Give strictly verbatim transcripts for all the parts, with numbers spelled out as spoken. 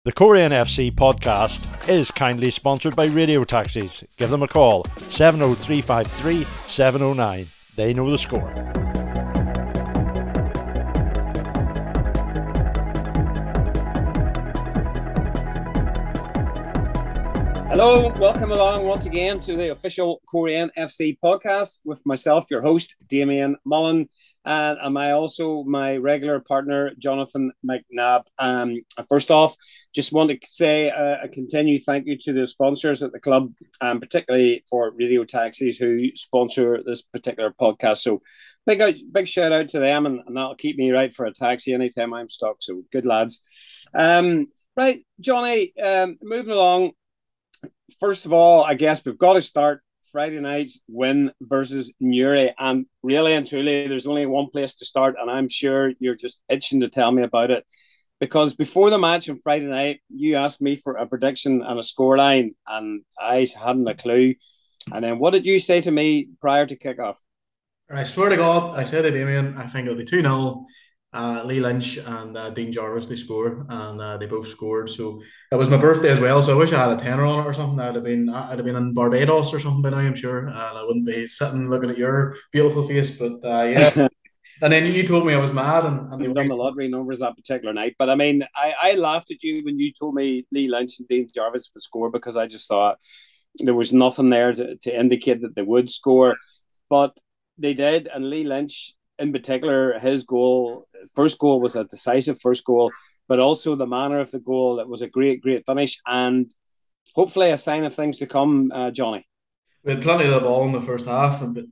The Korean F C podcast is kindly sponsored by Radio Taxis. Give them a call, seven oh three five three seven oh nine. They know the score. Hello, welcome along once again to the official Korean F C podcast with myself, your host, Damien Mullen, and am I also my regular partner, Jonathan McNabb. Um, first off, just want to say uh, a continued thank you to the sponsors at the club, and um, particularly for Radio Taxis who sponsor this particular podcast. So big out, big shout out to them, and, and that'll keep me right for a taxi anytime I'm stuck. So good lads. Um, right, Johnny, um, moving along. First of all, I guess we've got to start Friday night's win versus Newry. And really and truly, there's only one place to start. And I'm sure you're just itching to tell me about it. Because before the match on Friday night, you asked me for a prediction and a scoreline. And I hadn't a clue. And then what did you say to me prior to kickoff? I swear to God, I said to Damien, I think it'll be two nil. Uh, Lee Lynch and uh, Dean Jarvis, they score, and uh, they both scored. So it was my birthday as well. So I wish I had a tenner on it or something. I'd have been, I'd have been in Barbados or something by now, I'm sure, and I wouldn't be sitting looking at your beautiful face. But uh, yeah, and then you told me I was mad, and, and they done the lottery numbers that particular night. But I mean, I, I laughed at you when you told me Lee Lynch and Dean Jarvis would score because I just thought there was nothing there to, to indicate that they would score, but they did, and Lee Lynch. In particular, his goal, first goal was a decisive first goal, but also the manner of the goal. It was a great, great finish, and hopefully a sign of things to come, uh, Johnny. We had plenty of the ball in the first half, but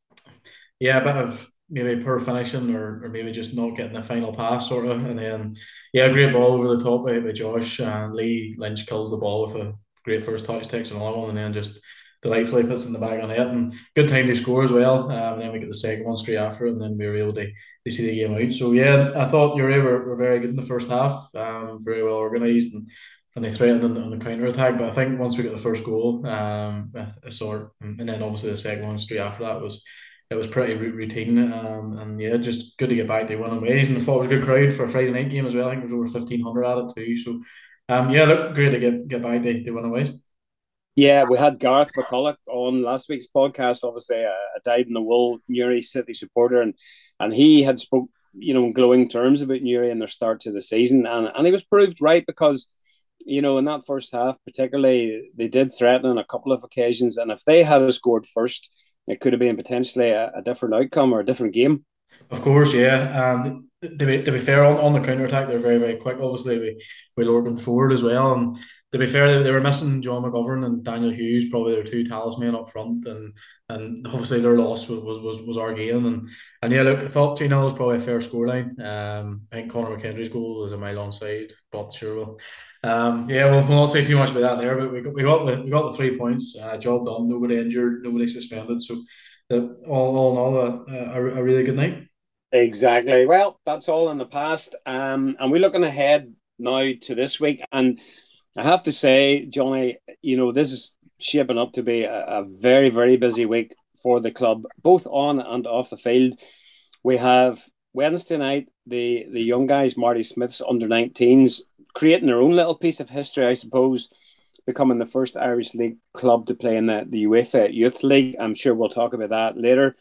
yeah, a bit of maybe poor finishing or, or maybe just not getting the final pass, sort of. And then, yeah, a great ball over the top by, by Josh, and Lee Lynch kills the ball with a great first touch, takes another one, and then just delightfully puts in the bag on it, and good time to score as well. Um, and then we get the second one straight after, and then we were able to, to see the game out. So yeah, I thought Newry were, were very good in the first half, um, very well organised, and, and they threatened on the, on the counter attack. But I think once we got the first goal, um, a sort, and then obviously the second one straight after that was it was pretty routine. Um, and yeah, just good to get back to winning ways. And I thought it was a good crowd for a Friday night game as well. I think there was over fifteen hundred at it too. So um, yeah, look, great to get get back to, to winning ways. Yeah, we had Gareth McCulloch on last week's podcast, obviously a, a dyed-in-the-wool Newry City supporter, and and he had spoke, you know, in glowing terms about Newry and their start to the season, and, and he was proved right because, you know, in that first half particularly, they did threaten on a couple of occasions, and if they had scored first, it could have been potentially a, a different outcome or a different game. Of course, yeah. Um, to be to be fair, on, on the counter attack, they're very very quick. Obviously, we we lured them forward as well, and to be fair, they, they were missing John McGovern and Daniel Hughes, probably their two talisman up front, and and obviously their loss was was was, was our gain. And and yeah, look, I thought two nil was probably a fair scoreline. Um, I think Conor McHenry's goal was a mile onside, but sure will. Um, yeah, we'll, we'll not say too much about that there, but we got we got the we got the three points. Uh, job done. Nobody injured, nobody suspended. So, uh, all all in all, a, a, a really good night. Exactly. Well, that's all in the past. Um, and we're looking ahead now to this week. And I have to say, Johnny, you know, this is shaping up to be a, a very, very busy week for the club, both on and off the field. We have Wednesday night, the, the young guys, Marty Smith's under nineteens, creating their own little piece of history, I suppose, becoming the first Irish League club to play in the, the UEFA Youth League. I'm sure we'll talk about that later.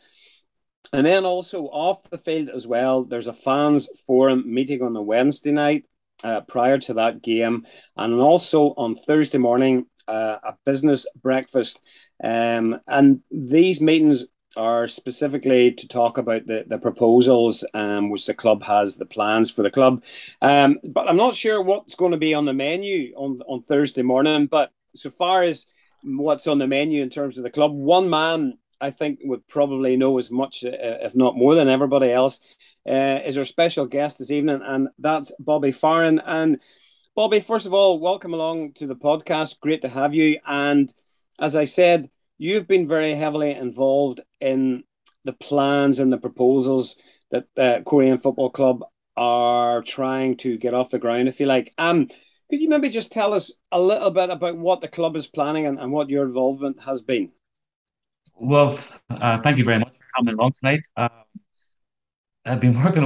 And then also off the field as well, there's a fans forum meeting on the Wednesday night uh, prior to that game. And also on Thursday morning, uh, a business breakfast. Um, and these meetings are specifically to talk about the, the proposals um, which the club has, the plans for the club. Um, but I'm not sure what's going to be on the menu on, on Thursday morning. But so far as what's on the menu in terms of the club, one man I think would probably know as much, uh, if not more than everybody else, uh, is our special guest this evening, and that's Bobby Farren. And Bobby, first of all, welcome along to the podcast. Great to have you. And as I said, you've been very heavily involved in the plans and the proposals that the Korean Football Club are trying to get off the ground, if you like. Um, could you maybe just tell us a little bit about what the club is planning and, and what your involvement has been? Well, uh, thank you very much for coming along tonight. Uh, I've been working away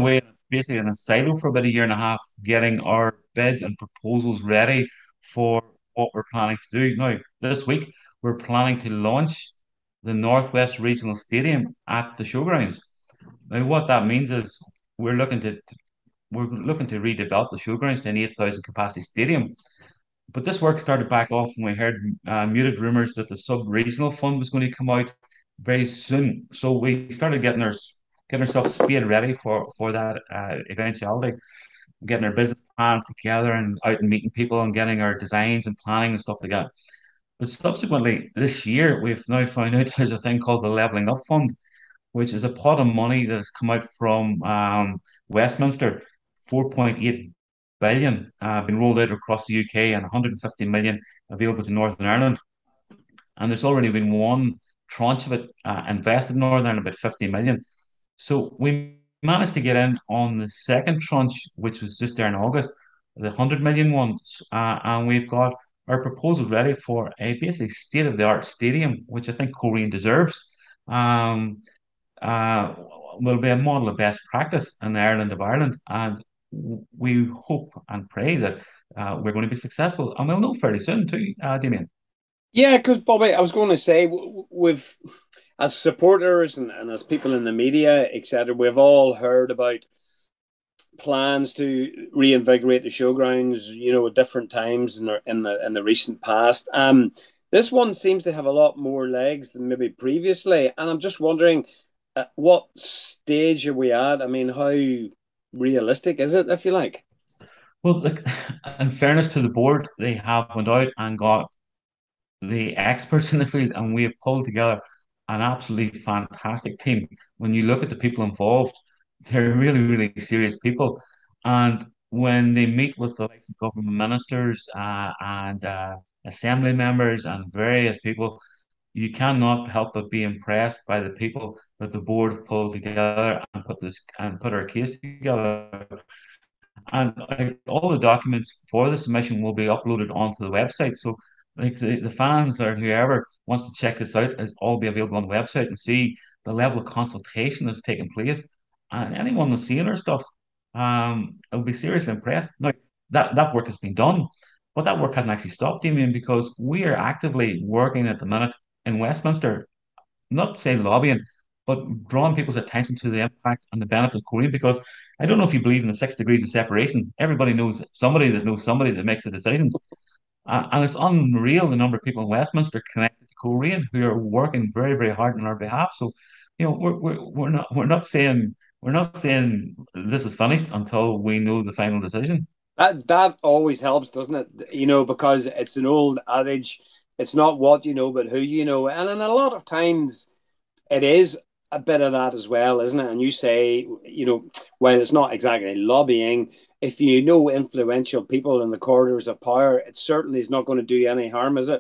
basically in a silo for about a year and a half, getting our bid and proposals ready for what we're planning to do. Now, this week, we're planning to launch the Northwest Regional Stadium at the Showgrounds. Now, what that means is we're looking to we're looking to redevelop the Showgrounds to an eight thousand capacity stadium. But this work started back off when we heard uh, muted rumors that the sub-regional fund was going to come out very soon. So we started getting our getting ourselves spade ready for for that uh, eventuality, getting our business plan together and out and meeting people and getting our designs and planning and stuff like that. But subsequently, this year, we've now found out there's a thing called the Levelling Up Fund, which is a pot of money that has come out from um, Westminster, four point eight billion, uh, been rolled out across the U K and one hundred fifty million available to Northern Ireland. And there's already been one tranche of it uh, invested in Northern Ireland, about fifty million. So we managed to get in on the second tranche, which was just there in August, the one hundred million one, uh, and we've got our proposal ready for a basically state-of-the-art stadium, which I think Coleraine deserves. Um, uh, will be a model of best practice in the Ireland of Ireland, and we hope and pray that uh, we're going to be successful, and we'll know fairly soon too, uh, Damien. Yeah, because Bobby, I was going to say, we've, as supporters and, and as people in the media, et cetera, we've all heard about plans to reinvigorate the showgrounds, you know, at different times in the in the in the recent past. Um, this one seems to have a lot more legs than maybe previously, and I'm just wondering, at what stage are we at? I mean, how realistic is it, if you like? Well, like, in fairness to the board, they have went out and got the experts in the field, and we have pulled together an absolutely fantastic team. When you look at the people involved, they're really, really serious people. And when they meet with the likes of government ministers uh, and uh, assembly members and various people, you cannot help but be impressed by the people that the board have pulled together and put this and put our case together. And like, all the documents for the submission will be uploaded onto the website. So like the, the fans or whoever wants to check this out is all be available on the website and see the level of consultation that's taking place. And anyone that's seeing our stuff um will be seriously impressed. Now that, that work has been done, but that work hasn't actually stopped, Damien, because we are actively working at the minute in Westminster, not say lobbying, but drawing people's attention to the impact and the benefit of Korean. Because I don't know if you believe in the six degrees of separation. Everybody knows somebody that knows somebody that makes the decisions. Uh, and it's unreal the number of people in Westminster connected to Korean who are working very, very hard on our behalf. So, you know, we're, we're, we're not we're not saying we're not saying this is finished until we know the final decision. That that always helps, doesn't it? You know, because it's an old adage, it's not what you know, but who you know. And in a lot of times it is a bit of that as well, isn't it? And you say, you know, while it's not exactly lobbying, if you know influential people in the corridors of power, it certainly is not going to do any harm, is it?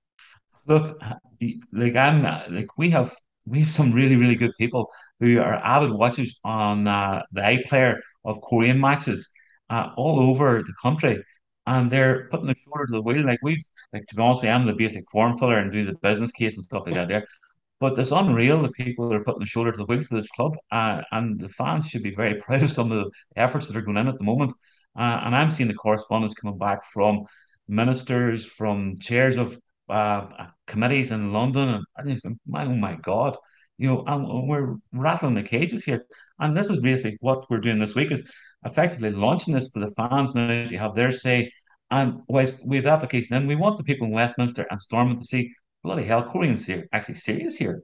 Look, like I'm like we have we have some really, really good people who are avid watchers on uh, the iPlayer of Korean matches uh, all over the country, and they're putting their shoulder to the wheel. Like we've, like to be honest, with you, I'm the basic form filler and do the business case and stuff like that there. But it's unreal the people that are putting the shoulder to the wheel for this club, uh, and the fans should be very proud of some of the efforts that are going in at the moment. Uh, and I'm seeing the correspondence coming back from ministers, from chairs of uh, committees in London, and I just think, my oh my God, you know, and we're rattling the cages here. And this is basically what we're doing this week is effectively launching this for the fans now to have their say. And whilst we have the application in, we want the people in Westminster and Stormont to see bloody hell, Koreans ser- actually serious here.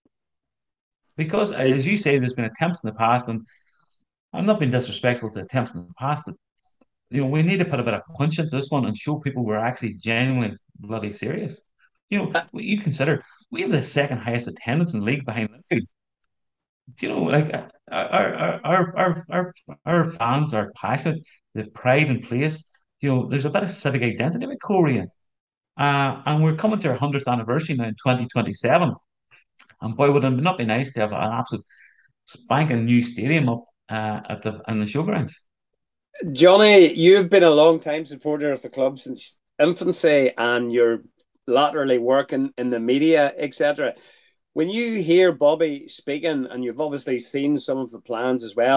Because, I, as you say, there's been attempts in the past, and I'm not being disrespectful to attempts in the past, but you know, we need to put a bit of punch into this one and show people we're actually genuinely bloody serious. You know, you consider we have the second highest attendance in the league behind Linfield. You know, like uh, our our our our our, our fans are passionate, they've pride in place. You know, there's a bit of civic identity with Korea. Uh, and we're coming to our hundredth anniversary now in twenty twenty-seven. And boy, would it not be nice to have an absolute spanking new stadium up uh, at the in the showgrounds. Johnny, you've been a long time supporter of the club since infancy, and you're laterally working in the media, et cetera. When you hear Bobby speaking, and you've obviously seen some of the plans as well,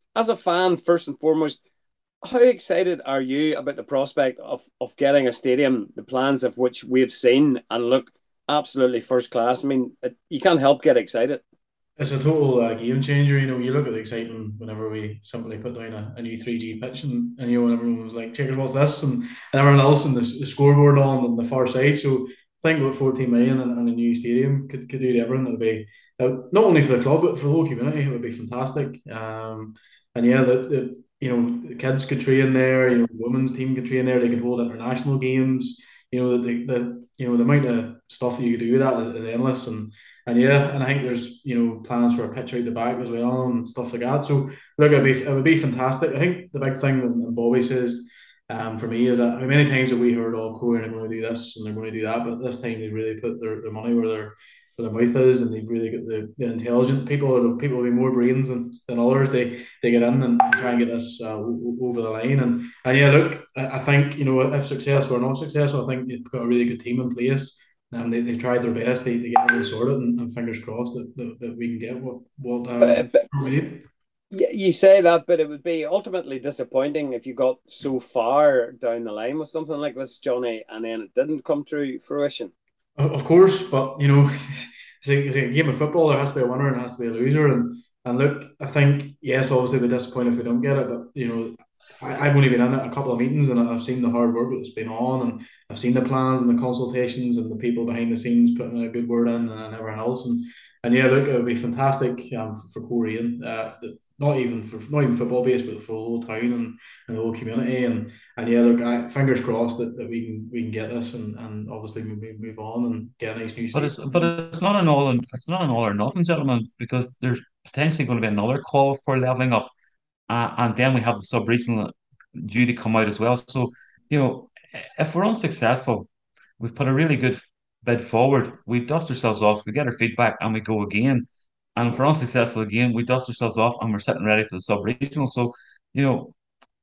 as a fan, first and foremost, how excited are you about the prospect of of getting a stadium, the plans of which we've seen and look absolutely first class? I mean, it, you can't help get excited. It's a total uh, game changer. You know, you look at the excitement whenever we simply put down a, a new three G pitch, and, and you know, when everyone was like, "Checkers, what's this?" and, and everyone else, and the, the scoreboard on on the far side. So, think about fourteen million and, and a new stadium could, could do to everyone. It would be uh, not only for the club but for the whole community. It would be fantastic. Um, and yeah, the, the you know the kids could train there. You know, the women's team could train there. They could hold international games. You know, the the you know the amount of stuff that you could do with that is, is endless. And and yeah, and I think there's you know plans for a pitch out the back as well and stuff like that. So look, it'd be it would be fantastic. I think the big thing, and Bobby says, um, for me is that how many times have we heard, "Oh, Corey are going to do this and they're going to do that," but this time they really put their, their money where their where their mouth is, and they've really got the, the intelligent people, or the people with more brains than, than others. They they get in and try and get this uh, over the line. And and yeah, look, I, I think you know if successful or not successful, I think they've got a really good team in place. Um, they, they've tried their best to, to get everything sorted, and, and fingers crossed that, that, that we can get what what um, But, but we need. you say that, but it would be ultimately disappointing if you got so far down the line with something like this, Johnny, and then it didn't come to fruition. Of course, but you know, it's a, it's a game of football. There has to be a winner and there has to be a loser. And and look, I think yes, obviously we're disappointed if we don't get it, but you know, I, I've only been in it a couple of meetings and I've seen the hard work that's been on, and I've seen the plans and the consultations and the people behind the scenes putting a good word in and everything else. And and yeah, look, it would be fantastic um, for, for Korean. Uh, the, not even for not even football based, but for the whole town and, and the whole community. And and yeah, look, I, fingers crossed that, that we can we can get this and, and obviously move, move on and get a nice new But stadium. it's but it's not an all and it's not an all or nothing, gentlemen, because there's potentially going to be another call for leveling up, uh, and then we have the sub regional due to come out as well. So you know, if we're unsuccessful, we've put a really good bid forward. We dust ourselves off, we get our feedback, and we go again. And if we're unsuccessful again, we dust ourselves off, and we're sitting ready for the sub regional. So you know,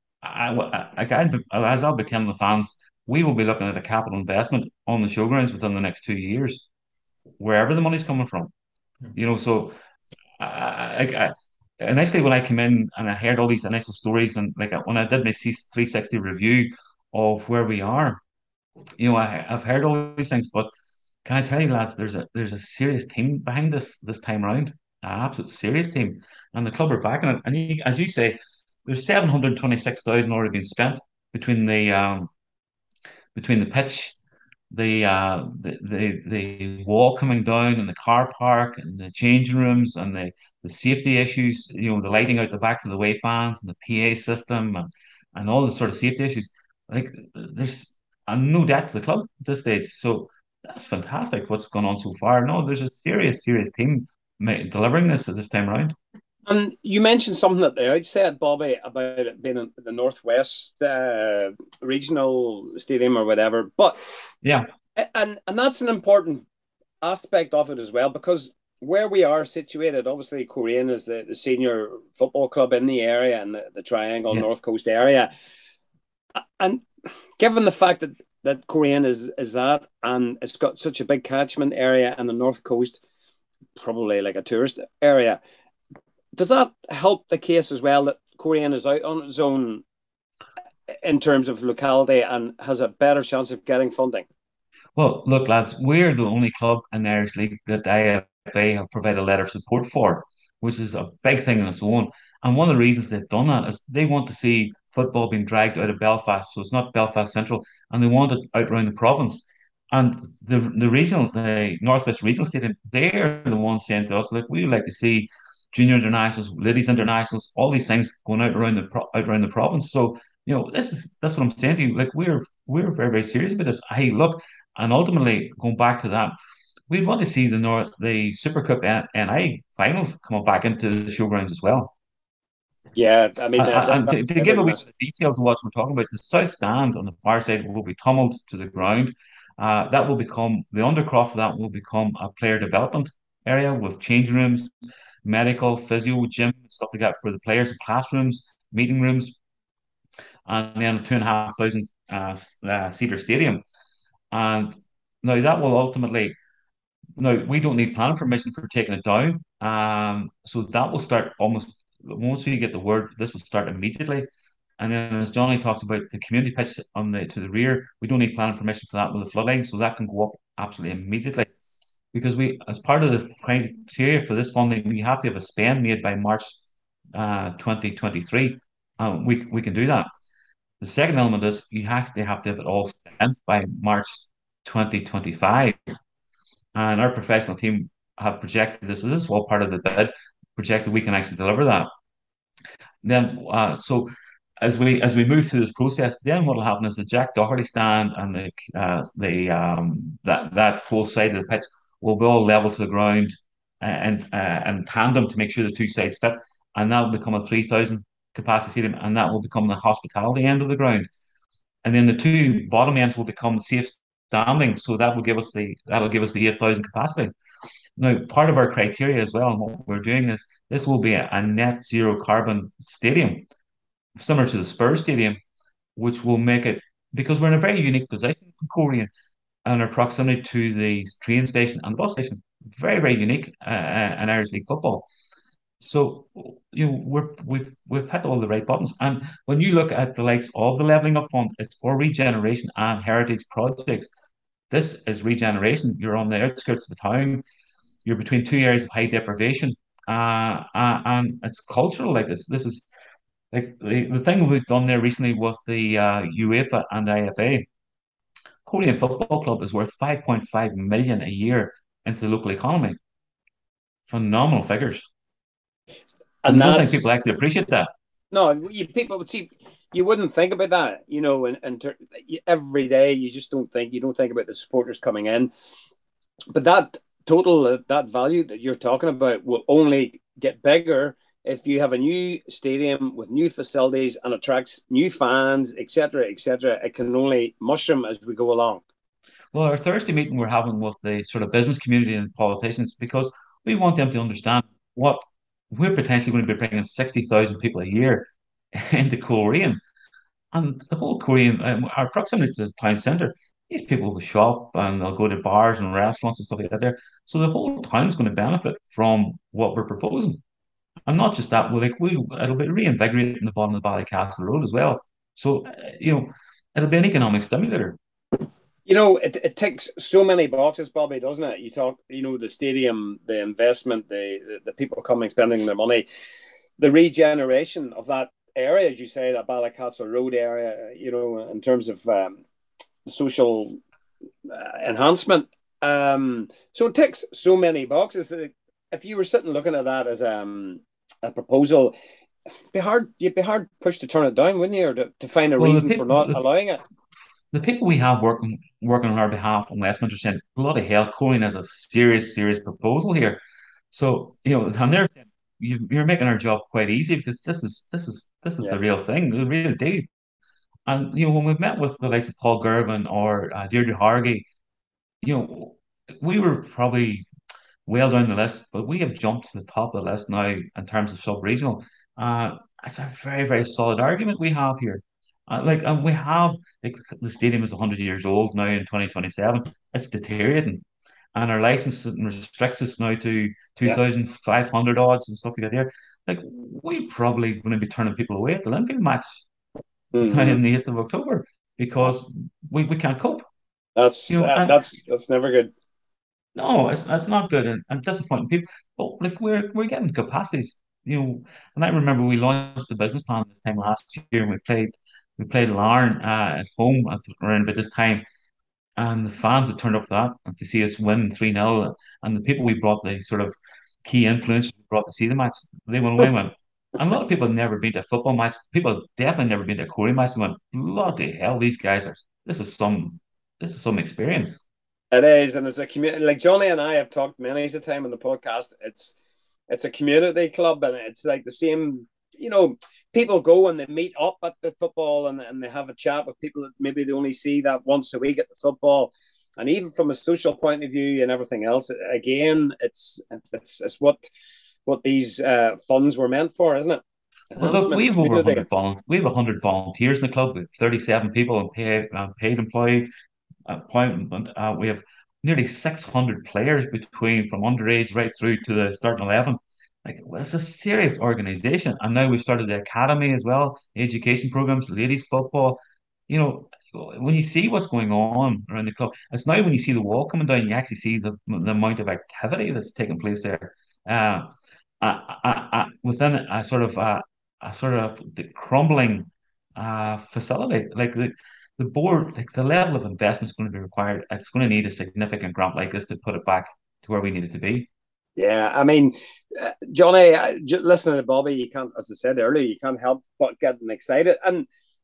I, I, I, as I'll be telling the fans, we will be looking at a capital investment on the showgrounds within the next two years, wherever the money's coming from. You know, so I, I, I initially when I came in and I heard all these initial stories, and like when I did my C three sixty review of where we are, you know, I, I've heard all these things, but can I tell you, lads, there's a there's a serious team behind this this time round, an absolute serious team, and the club are backing it. And you, as you say, there's seven hundred twenty six thousand already been spent between the um between the pitch, the uh the, the the wall coming down and the car park and the changing rooms and the the safety issues, you know, the lighting out the back for the away fans and the P A system and and all the sort of safety issues. Like there's uh, no debt to the club at this stage. So that's fantastic what's gone on so far. No, there's a serious, serious team ma- delivering this at this time around. And you mentioned something at the outset, Bobby, about it being in the Northwest uh, Regional Stadium or whatever. But Yeah, and and that's an important aspect of it as well, because where we are situated, obviously Korean is the, the senior football club in the area and the, the Triangle yeah. North Coast area. And given the fact that that Korean is is that, and it's got such a big catchment area and the North Coast, probably like a tourist area, does that help the case as well that Korean is out on its own in terms of locality and has a better chance of getting funding? Well, look, lads, we're the only club in the Irish League that the I F A have provided a letter of support for, which is a big thing on its own. And one of the reasons they've done that is they want to see football being dragged out of Belfast, so it's not Belfast Central, and they want it out around the province. And the the regional, the Northwest Regional Stadium, they're the ones saying to us, like, we would like to see junior internationals, ladies internationals, all these things going out around the pro- out around the province. So, you know, this is that's what I'm saying to you. Like, we're we're very very serious about this. Hey, look. And ultimately, going back to that, we'd want to see the North, the Super Cup N I finals coming back into the showgrounds as well. Yeah, I mean, uh, Uh, that, and that's to, to a give big a wee miss. bit of detail to what we're talking about, the south stand on the far side will be tumbled to the ground. Uh, that will become the undercroft of that will become a player development area with change rooms, medical, physio, gym, stuff like that for the players, classrooms, meeting rooms, and then a two and a half thousand uh, uh, seater stadium. And now that will ultimately no, we don't need planning permission for taking it down. Um, so that will start almost once we get the word, this will start immediately. And then, as Johnny talks about the community pitch on the to the rear, we don't need planning permission for that with the floodline, so that can go up absolutely immediately. Because we, as part of the criteria for this funding, we have to have a spend made by March uh, twenty twenty-three. Um, we we can do that. The second element is you actually have to have it all spent by March twenty twenty-five. And our professional team have projected this. So this is all part of the bid, projected we can actually deliver that. Then, uh, so as we as we move through this process, then what will happen is the Jack Doherty stand and the uh, the um, that that whole side of the pitch will be all level to the ground and uh, and tandem to make sure the two sides fit, and that will become a three thousand capacity stadium, and that will become the hospitality end of the ground, and then the two bottom ends will become safe standing, so that will give us the that'll give us the eight thousand capacity. Now, part of our criteria as well, and what we're doing is this will be a, a net zero carbon stadium, similar to the Spurs Stadium, which will make it because we're in a very unique position in Korea and our proximity to the train station and the bus station. Very, very unique uh, uh, in Irish League football. So you know we're we've we've hit all the right buttons. And when you look at the likes of the levelling up fund, it's for regeneration and heritage projects. This is regeneration. You're on the outskirts of the town. You're between two areas of high deprivation, uh, uh, and it's cultural. Like it's this is like the, the thing we've done there recently with the uh, UEFA and I F A. Korean Football Club is worth five point five million a year into the local economy. Phenomenal figures. And, And I don't think that's people actually appreciate that. no, you people would see. You wouldn't think about that, you know, and, and ter- every day you just don't think you don't think about the supporters coming in, but that total uh, that value that you're talking about will only get bigger if you have a new stadium with new facilities and attracts new fans, et cetera, et cetera. It can only mushroom as we go along. Well, our Thursday meeting we're having with the sort of business community and politicians because we want them to understand what we're potentially going to be bringing sixty thousand people a year into Korean. And the whole Korean, um, our proximity to the town centre, these people will shop and they'll go to bars and restaurants and stuff like that there. So the whole town's going to benefit from what we're proposing. And not just that, well, like we, it'll be reinvigorating the bottom of the Ballycastle Road as well. So, uh, you know, it'll be an economic stimulator. You know, it, it ticks so many boxes, Bobby, doesn't it? You talk, you know, the stadium, the investment, the, the the people coming, spending their money, the regeneration of that area, as you say, that Ballycastle Road area, you know, in terms of um, social uh, enhancement. Um, so it ticks so many boxes. That if you were sitting looking at that as um, a proposal, it'd be hard, you'd be hard pushed to turn it down, wouldn't you, or to, to find a Well, the reason for people, not the, allowing it? the people we have working working on our behalf in Westminster saying, bloody hell, Coin has a serious, serious proposal here. So, you know, and they're saying, you, you're making our job quite easy because this is this is this is Yeah. the real thing, the real deal. And you know, when we've met with the likes of Paul Gervin or uh, Deirdre Hargey, you know, we were probably well down the list, but we have jumped to the top of the list now in terms of sub-regional. Uh, it's a very, very solid argument we have here. Uh, like, and we have like the stadium is one hundred years old now in twenty twenty-seven. It's deteriorating, and our licensing restricts us now to Yeah. two thousand five hundred odds and stuff like that. Here, like we probably going to be turning people away at the Linfield match Mm-hmm. on the eighth of October because we, we can't cope. That's You know, that, and that's that's never good. no, it's it's not good and, and disappointing people. But like we're we're getting capacities, you know. And I remember we launched the business plan this time last year and we played we played Larne uh, at home at around about this time. And the fans had turned up for that and to see us win three nil. And the people we brought, the sort of key influencers we brought to see the match, they went away and went. And a lot of people have never been to a football match. People have definitely never been to a Korean match and went, bloody hell, these guys are this is some this is some experience. It is, and it's a community. Like Johnny and I have talked many a time on the podcast. It's it's a community club, and it's like the same. You know, people go and they meet up at the football, and, and they have a chat with people that maybe they only see that once a week at the football. And even from a social point of view and everything else, again, it's it's it's what what these uh, funds were meant for, isn't it? Well, look, Enhancement, we have over community. one hundred volunteers. We have one hundred volunteers in the club. We have thirty-seven people and paid, uh, paid employee appointment. Uh, we have nearly six hundred players between from underage right through to the starting eleven. like well, it's a serious organization. And now we've started the academy as well, education programs, ladies football. You know, when you see what's going on around the club, it's now when you see the wall coming down, you actually see the the amount of activity that's taking place there. Uh, I, I, I, within a sort of a, a sort of the crumbling uh, facility, like the the board, like the level of investment is going to be required. It's going to need a significant grant like this to put it back to where we need it to be. Yeah, I mean, uh, Johnny, uh, j- listening to Bobby, you can't, as I said earlier, you can't help but getting excited. And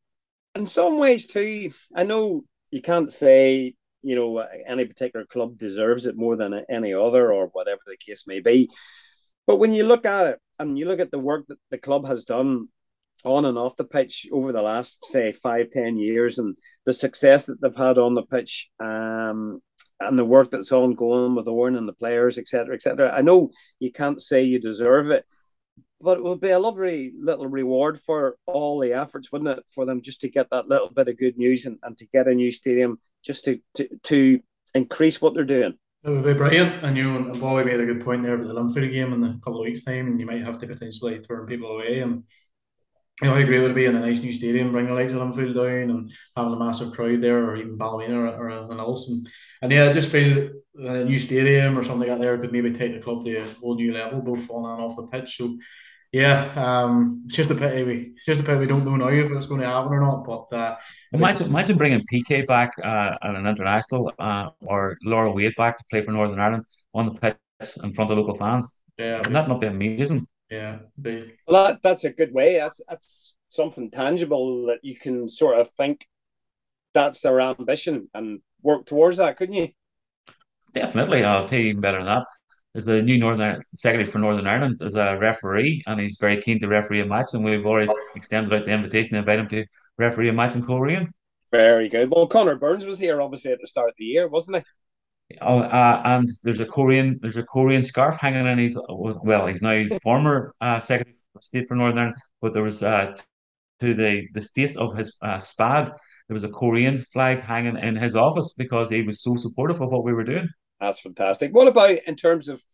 in some ways, too, I know you can't say, you know, any particular club deserves it more than any other or whatever the case may be. But when you look at it and you look at the work that the club has done on and off the pitch over the last, say, five, ten years and the success that they've had on the pitch, um, and the work that's ongoing with Oran and the players, et cetera, et cetera. I know you can't say you deserve it, but it would be a lovely little reward for all the efforts, wouldn't it, for them just to get that little bit of good news and, and to get a new stadium just to, to, to increase what they're doing. It would be brilliant. And you know, and Bobby made a good point there about the Linfield game in a couple of weeks' time, and you might have to potentially turn people away. And you know, how great would it be in a nice new stadium, bring the likes of Linfield down and having a massive crowd there, or even Ballymena or, or anything else. And, and yeah, it just feels that a new stadium or something like that there could maybe take the club to a whole new level, both on and off the pitch. So yeah, um, it's just a pity we, it's just a pity we don't know now if it's going to happen or not. But uh, Imagine, imagine bringing P K back uh, at an international uh, or Laura Wade back to play for Northern Ireland on the pitch in front of local fans. yeah, Wouldn't that not be amazing? yeah, be, Well, that, that's a good way. That's that's something tangible that you can sort of think that's their ambition and work towards that, couldn't you? Definitely. I'll tell you even better than that. Is the new Northern Secretary for Northern Ireland is a referee, and he's very keen to referee a match, and we've already extended out the invitation to invite him to referee a match in Coleraine. Very good. Well, Connor Burns was here obviously at the start of the year, wasn't he? Oh, uh, and there's a Korean, there's a Korean scarf hanging in his. Well, he's now former uh, Secretary of State for Northern Ireland, but there was uh, to the the state of his uh, spad, there was a Korean flag hanging in his office because he was so supportive of what we were doing. That's fantastic. What about in terms of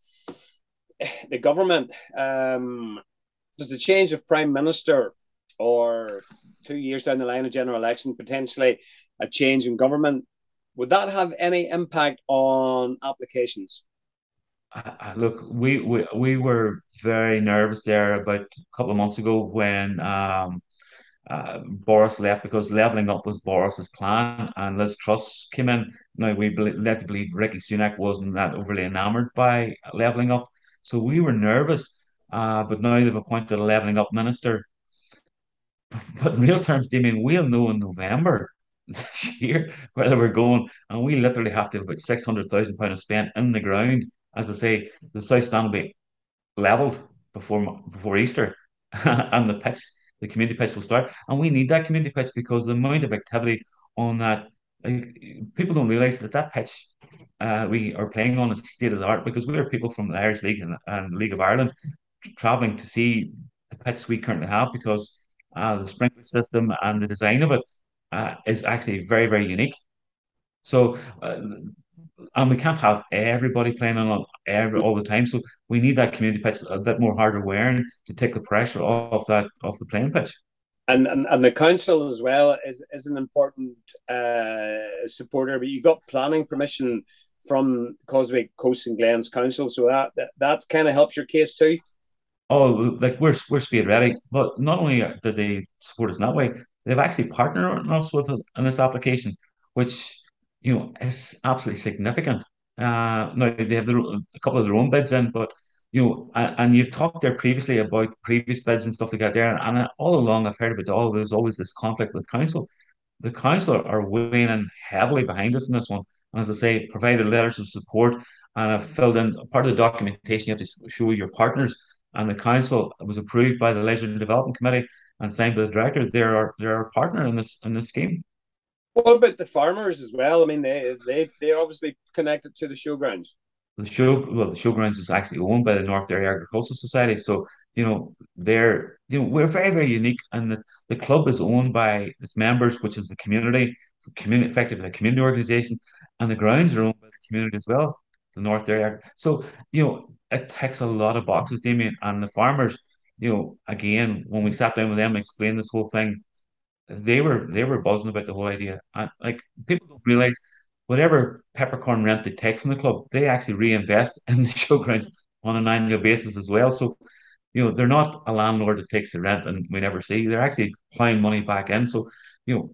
the government? Um, does the change of prime minister or two years down the line of general election, potentially a change in government, would that have any impact on applications? Uh, uh, look, we, we we were very nervous there about a couple of months ago when um, uh, Boris left because leveling up was Boris's plan, and Liz Truss came in. Now we bel led to believe Rishi Sunak wasn't that overly enamored by leveling up, so we were nervous. Uh, but now they've appointed a leveling up minister. But in real terms, Damien, we'll know in November this year whether we're going, and we literally have to have about six hundred thousand pounds spent in the ground. As I say, the South Stand will be levelled before before Easter, and the pitch, the community pitch will start. And we need that community pitch because the amount of activity on that, like, people don't realise that that pitch uh, we are playing on is state of the art because we are people from the Irish League and, and League of Ireland travelling to see the pitch we currently have because uh, the sprinkler system and the design of it uh, is actually very, very unique. So, uh, and we can't have everybody playing on it every all the time. So we need that community pitch a bit more harder wearing to take the pressure off that off the playing pitch. And, and and the council as well is is an important uh, supporter. But you got planning permission from Causeway Coast and Glens Council, so that that, that kind of helps your case too. Oh, like we're we're speed ready, but not only do they support us in that way, they've actually partnered us with it in this application, which you know is absolutely significant. Uh, now they have their, a couple of their own bids in, but you know, and, and you've talked there previously about previous bids and stuff like that there, and all along I've heard about all there's always this conflict with council. The council are weighing in heavily behind us in this one, and as I say, provided letters of support, and I've filled in part of the documentation. You have to show your partners and the council was approved by the Leisure and Development Committee and signed by the director. They're our, they're our partner in this in this scheme. What about the farmers as well? I mean, they they they're obviously connected to the showgrounds. The show well, the showgrounds is actually owned by the North Area Agricultural Society. So you know they're you know we're very very unique, and the, the club is owned by its members, which is the community, community effectively a community organisation, and the grounds are owned by the community as well, the North Area. So you know it ticks a lot of boxes, Damien. And the farmers, you know, again, when we sat down with them and explained this whole thing, they were they were buzzing about the whole idea. And like people don't realize whatever peppercorn rent they take from the club, they actually reinvest in the showgrounds on an annual basis as well. So, you know, they're not a landlord that takes the rent and we never see. They're actually plowing money back in. So, you know,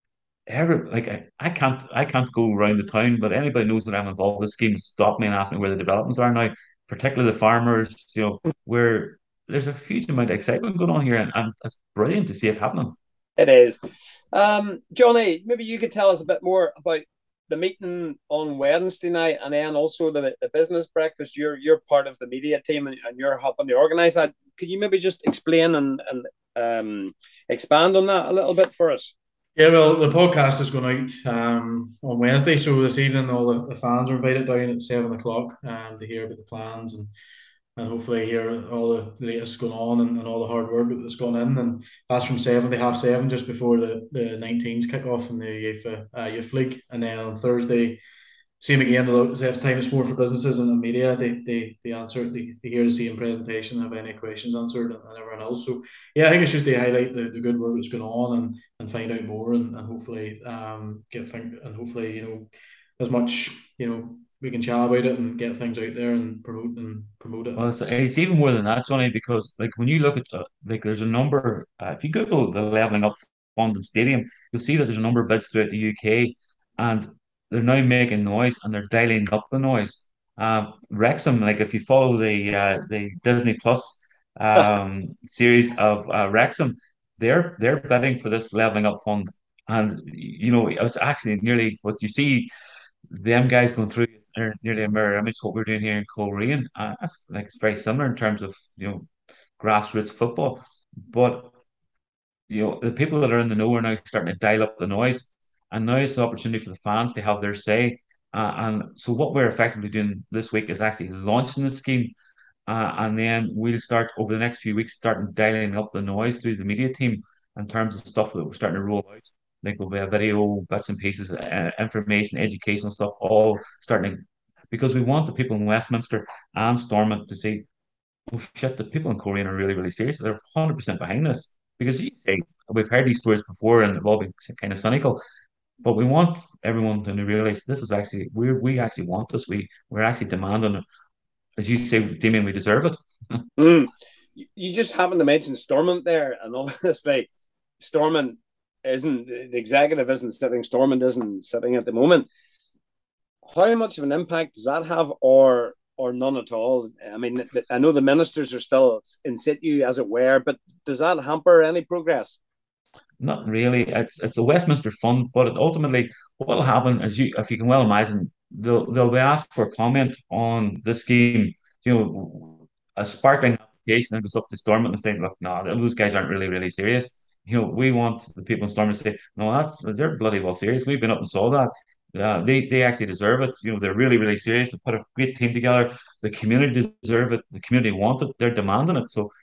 every like I, I can't I can't go around the town, but anybody knows that I'm involved in this scheme, stop me and ask me where the developments are now, particularly the farmers, you know, where there's a huge amount of excitement going on here and, and it's brilliant to see it happening. It is. Um, Johnny, maybe you could tell us a bit more about the meeting on Wednesday night and then also the, the business breakfast. You're you're part of the media team and, and you're helping to organise that. Could you maybe just explain and, and um, expand on that a little bit for us? Yeah, well, the podcast is going out um, on Wednesday, so this evening all the, the fans are invited down at seven o'clock um, to hear about the plans and and hopefully hear all the latest going on and, and all the hard work that's gone in. And that's from seven to half seven, just before the, the nineteens kick off in the UEFA uh, Youth League. And then on Thursday, same again, the time is more for businesses and the media. They they they answer, they, they hear the same presentation, have any questions answered and, and everyone else. So yeah, I think it's just to highlight the, the good work that's going on and, and find out more and, and hopefully um get think and hopefully, you know, as much, you know, we can chat about it and get things out there and promote and promote it. Well, it's, it's even more than that, Johnny, because like when you look at uh, like there's a number. Uh, if you Google the leveling up fund and stadium, you'll see that there's a number of bids throughout the U K, and they're now making noise and they're dialing up the noise. Uh, Wrexham, like if you follow the uh, the Disney Plus um, series of uh, Wrexham, they're they're bidding for this leveling up fund, and you know it's actually nearly what you see them guys going through are nearly a mirror image of what we're doing here in Coleraine. Uh, that's like it's very similar in terms of you know grassroots football, but you know the people that are in the know are now starting to dial up the noise, and now it's the opportunity for the fans to have their say. Uh, and so what we're effectively doing this week is actually launching the scheme, uh, and then we'll start over the next few weeks starting dialing up the noise through the media team in terms of stuff that we're starting to roll out. Like there'll be a video, bits and pieces, uh, information, educational stuff, all starting to, because we want the people in Westminster and Stormont to say, "Oh shit, the people in Korean are really, really serious. They're one hundred percent behind this." Because you say we've heard these stories before, and they've all been kind of cynical. But we want everyone to realize this is actually we we actually want this. We we're actually demanding it. As you say, Damien, we deserve it. Mm. You just happened to mention Stormont there, and obviously Stormont isn't the executive isn't sitting. Stormont isn't sitting at the moment. How much of an impact does that have, or or none at all? I mean, I know the ministers are still in situ, as it were, but does that hamper any progress? Not really. It's it's a Westminster fund, but it ultimately what will happen is you, if you can well imagine, they'll they'll be asked for comment on the scheme. You know, a sparkling application that goes up to Stormont and saying, "Look, no, those guys aren't really really serious." You know, we want the people in Stormont to say, "No, that's they're bloody well serious. We've been up and saw that. Uh, they they actually deserve it. You know, they're really really serious. They put a great team together. The community deserve it. The community want it. They're demanding it. So."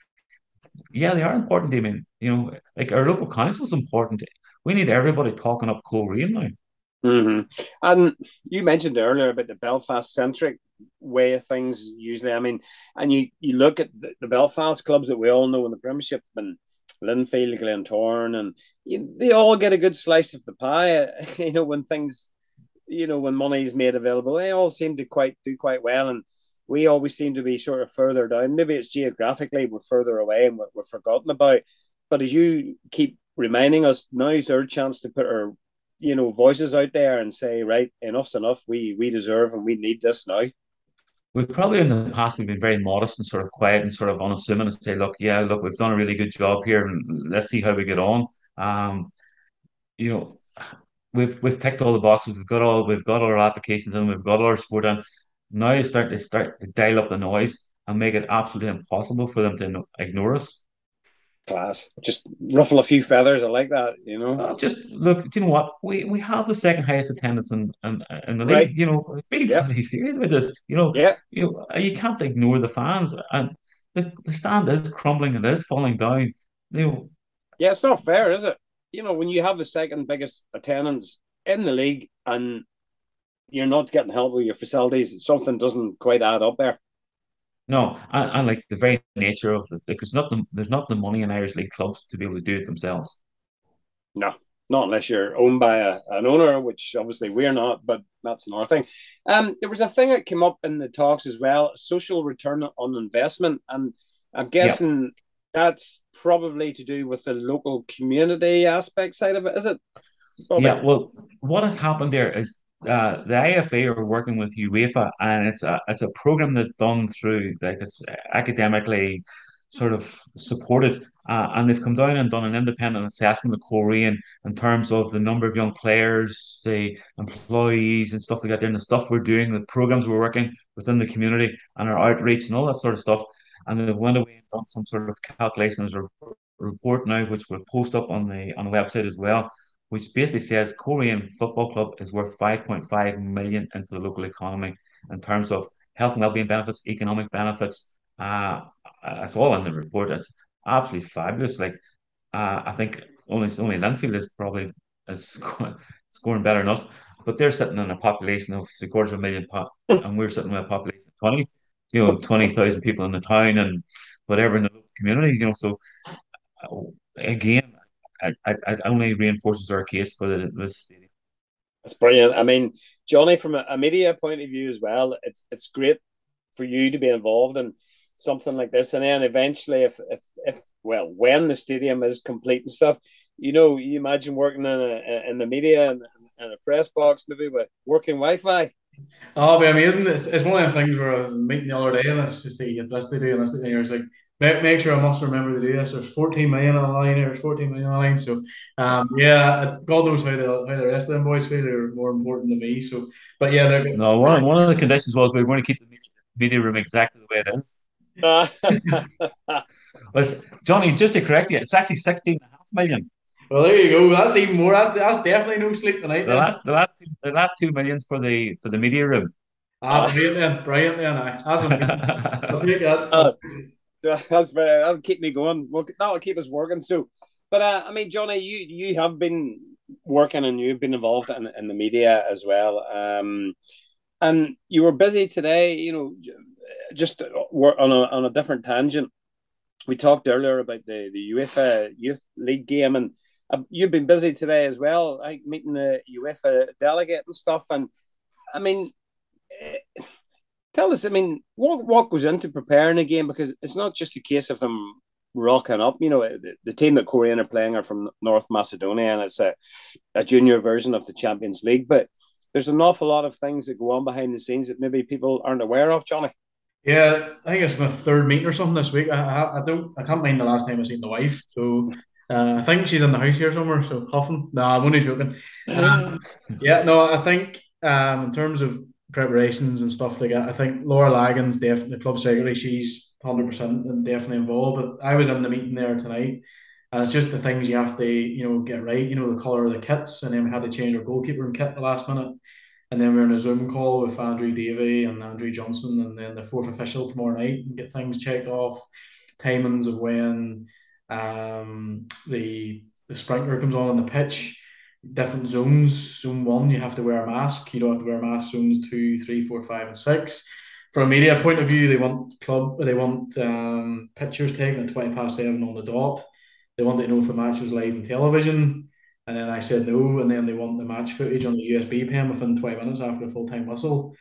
Yeah, they are important, Damien. You know, like our local council is important. We need everybody talking up Coleraine now. Mm-hmm. And you mentioned earlier about the Belfast centric way of things. Usually, I mean, and you you look at the, the Belfast clubs that we all know in the Premiership, and Linfield, Glentoran, and you, they all get a good slice of the pie. You know, when things, you know, when money is made available, they all seem to quite do quite well, and we always seem to be sort of further down. Maybe it's geographically we're further away and we're, we're forgotten about. But as you keep reminding us, now's our chance to put our, you know, voices out there and say, right, enough's enough. We we deserve and we need this now. We've probably in the past we've been very modest and sort of quiet and sort of unassuming and say, look, yeah, look, we've done a really good job here and let's see how we get on. Um, you know, we've we've ticked all the boxes. We've got all we've got all our applications in. We've got all our support in. Now you start to start to dial up the noise and make it absolutely impossible for them to ignore us. Class. Just ruffle a few feathers. I like that, you know. Uh, just look, you know what? We we have the second highest attendance in in, in the Right. league. You know, be Yep. bloody serious with this. You know, Yeah. you know, you can't ignore the fans, and the, the stand is crumbling. It is falling down. You know, Yeah, it's not fair, is it? You know, when you have the second biggest attendance in the league and you're not getting help with your facilities, something doesn't quite add up there. No, and, and like the very nature of this, because not the, there's not the money in Irish League clubs to be able to do it themselves. No, not unless you're owned by a, an owner, which obviously we're not, but that's another thing. Um, there was a thing that came up in the talks as well, social return on investment. And I'm Yeah. guessing that's probably to do with the local community aspect side of it, is it, Bobby? Yeah, well, what has happened there is uh, the I F A are working with UEFA, and it's a it's a program that's done through like it's academically sort of supported, uh, and they've come down and done an independent assessment of Korean in terms of the number of young players, the employees, and stuff like that. There, and the stuff we're doing, the programs we're working within the community, and our outreach and all that sort of stuff. And they went away and done some sort of calculations or report now, which we'll post up on the on the website as well, which basically says Korean Football Club is worth five point five million into the local economy in terms of health and well-being benefits, economic benefits. Uh, it's all in the report. It's absolutely fabulous. Like uh, I think only only Linfield is probably is scoring, scoring better than us, but they're sitting on a population of three quarters of a million, pop, and we're sitting with a population of twenty, you know, twenty thousand people in the town and whatever in the local community, you know. So uh, again, I, I, it only reinforces our case for the, this stadium. That's brilliant. I mean, Johnny, from a, a media point of view as well, it's it's great for you to be involved in something like this. And then eventually, if if, if well, when the stadium is complete and stuff, you know, you imagine working in a, in the media and, and a press box, maybe with working Wi-Fi. Oh, it'll be amazing. It's, it's one of the things where I was meeting the other day and it's just like, you get this to do and this to do. And it's like, make, make sure I must remember to do this. There's fourteen million on the line, there's fourteen million on the line. So, um, yeah, God knows how the, how the rest of them boys feel. They're more important than me. So, but yeah, they're No, one, one of the conditions was we were going to keep the media, media room exactly the way it is. But Johnny, just to correct you, it's actually sixteen and a half million. Well, there you go. That's even more. That's that's definitely no sleep tonight. The Then. last, the last, the last two millions for the for the media room. Ah, brilliant then, brilliant then. I that's amazing. I'll take that. Uh, that's very, that'll keep me going. Well, that'll keep us working. So, but uh, I mean, Johnny, you you have been working and you've been involved in, in the media as well. Um, and you were busy today. You know, just on a on a different tangent. We talked earlier about the the UEFA Youth League game, and uh, you've been busy today as well, like meeting the UEFA delegate and stuff. And I mean, uh, tell us, I mean, what what goes into preparing a game? Because it's not just a case of them rocking up. You know, the, the team that Korean are playing are from North Macedonia, and it's a, a junior version of the Champions League. But there's an awful lot of things that go on behind the scenes that maybe people aren't aware of, Johnny. Yeah, I think it's my third meeting or something this week. I, I, I don't, I can't mind the last time I seen the wife. So uh, I think she's in the house here somewhere. So huffing. No, I'm only joking. Um, yeah, no, I think um, in terms of preparations and stuff like that, I think Laura Lagan's definitely the club secretary. She's one hundred percent and definitely involved. But I was in the meeting there tonight, and it's just the things you have to, you know, get right. You know, the color of the kits, and then we had to change our goalkeeper and kit the last minute. And then we're in a Zoom call with Andrew Davey and Andrew Johnson, and then the fourth official tomorrow night, and get things checked off, timings of when um, the the sprinkler comes on on the pitch, different zones. Zone one, you have to wear a mask. You don't have to wear a mask. Zones two, three, four, five, and six. From a media point of view, they want club, they want um, pictures taken at twenty past seven on the dot. They wanted to know if the match was live on television. And then I said no, and then they want the match footage on the U S B pen within twenty minutes after the full time whistle.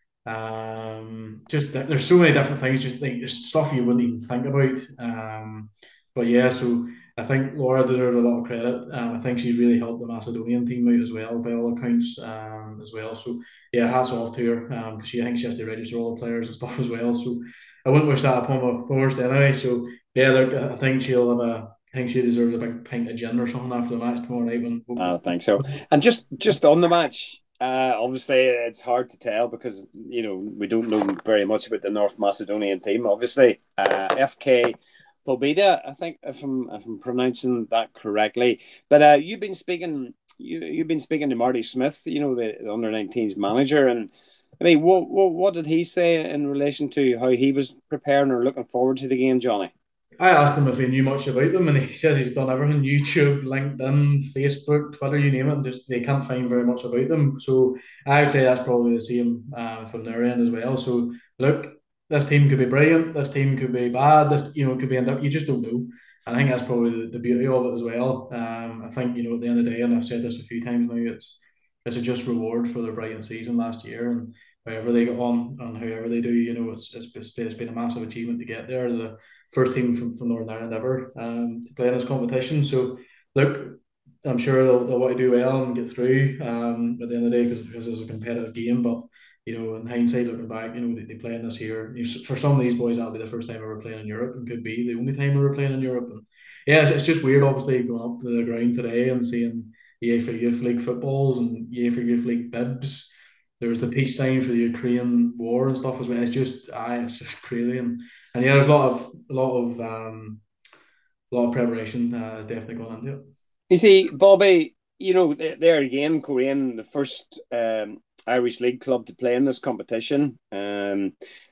Um, just there's so many different things. Just like there's stuff you wouldn't even think about. Um, but yeah, so I think Laura deserves a lot of credit. Um, I think she's really helped the Macedonian team out as well, by all accounts, um, as well. So yeah, hats off to her because um, she I think she has to register all the players and stuff as well. So I wouldn't wish that upon my first anyway. So yeah, look, I think she'll have a. I think she deserves a big pint of gin or something after the match tomorrow night. When I think so. And just just on the match, uh, obviously it's hard to tell because you know we don't know very much about the North Macedonian team. Obviously, uh, F K Pobeda, I think if I'm if I'm pronouncing that correctly. But uh, you've been speaking you you've been speaking to Marty Smith, you know the, the under nineteens manager, and I mean, what, what what did he say in relation to how he was preparing or looking forward to the game, Johnny? I asked him if he knew much about them, and he says he's done everything: YouTube, LinkedIn, Facebook, Twitter, you name it. And just they can't find very much about them. So I would say that's probably the same um, from their end as well. So look, this team could be brilliant, this team could be bad, this you know could be end up. You just don't know. And I think that's probably the, the beauty of it as well. Um, I think you know at the end of the day, and I've said this a few times now, it's it's a just reward for their brilliant season last year, and however they got on and however they do, you know, it's it's, it's been a massive achievement to get there. The first team from, from Northern Ireland ever um, to play in this competition. So look, I'm sure they'll, they'll want to do well and get through um, at the end of the day because because it's a competitive game, but you know, in hindsight, looking back, you know, they, they play in this year. You know, for some of these boys, that'll be the first time ever playing in Europe and could be the only time ever playing in Europe. And yeah, it's, it's just weird, obviously, going up to the ground today and seeing UEFA Youth League footballs and UEFA Youth League bibs. There's the peace sign for the Ukraine war and stuff as well. It's just, ah, it's just crazy. And, and yeah, there's a lot of, a lot of, um, a lot of preparation uh, is definitely going into it. You see, Bobby, you know, there again, Korean, the first um, Irish League club to play in this competition. Um,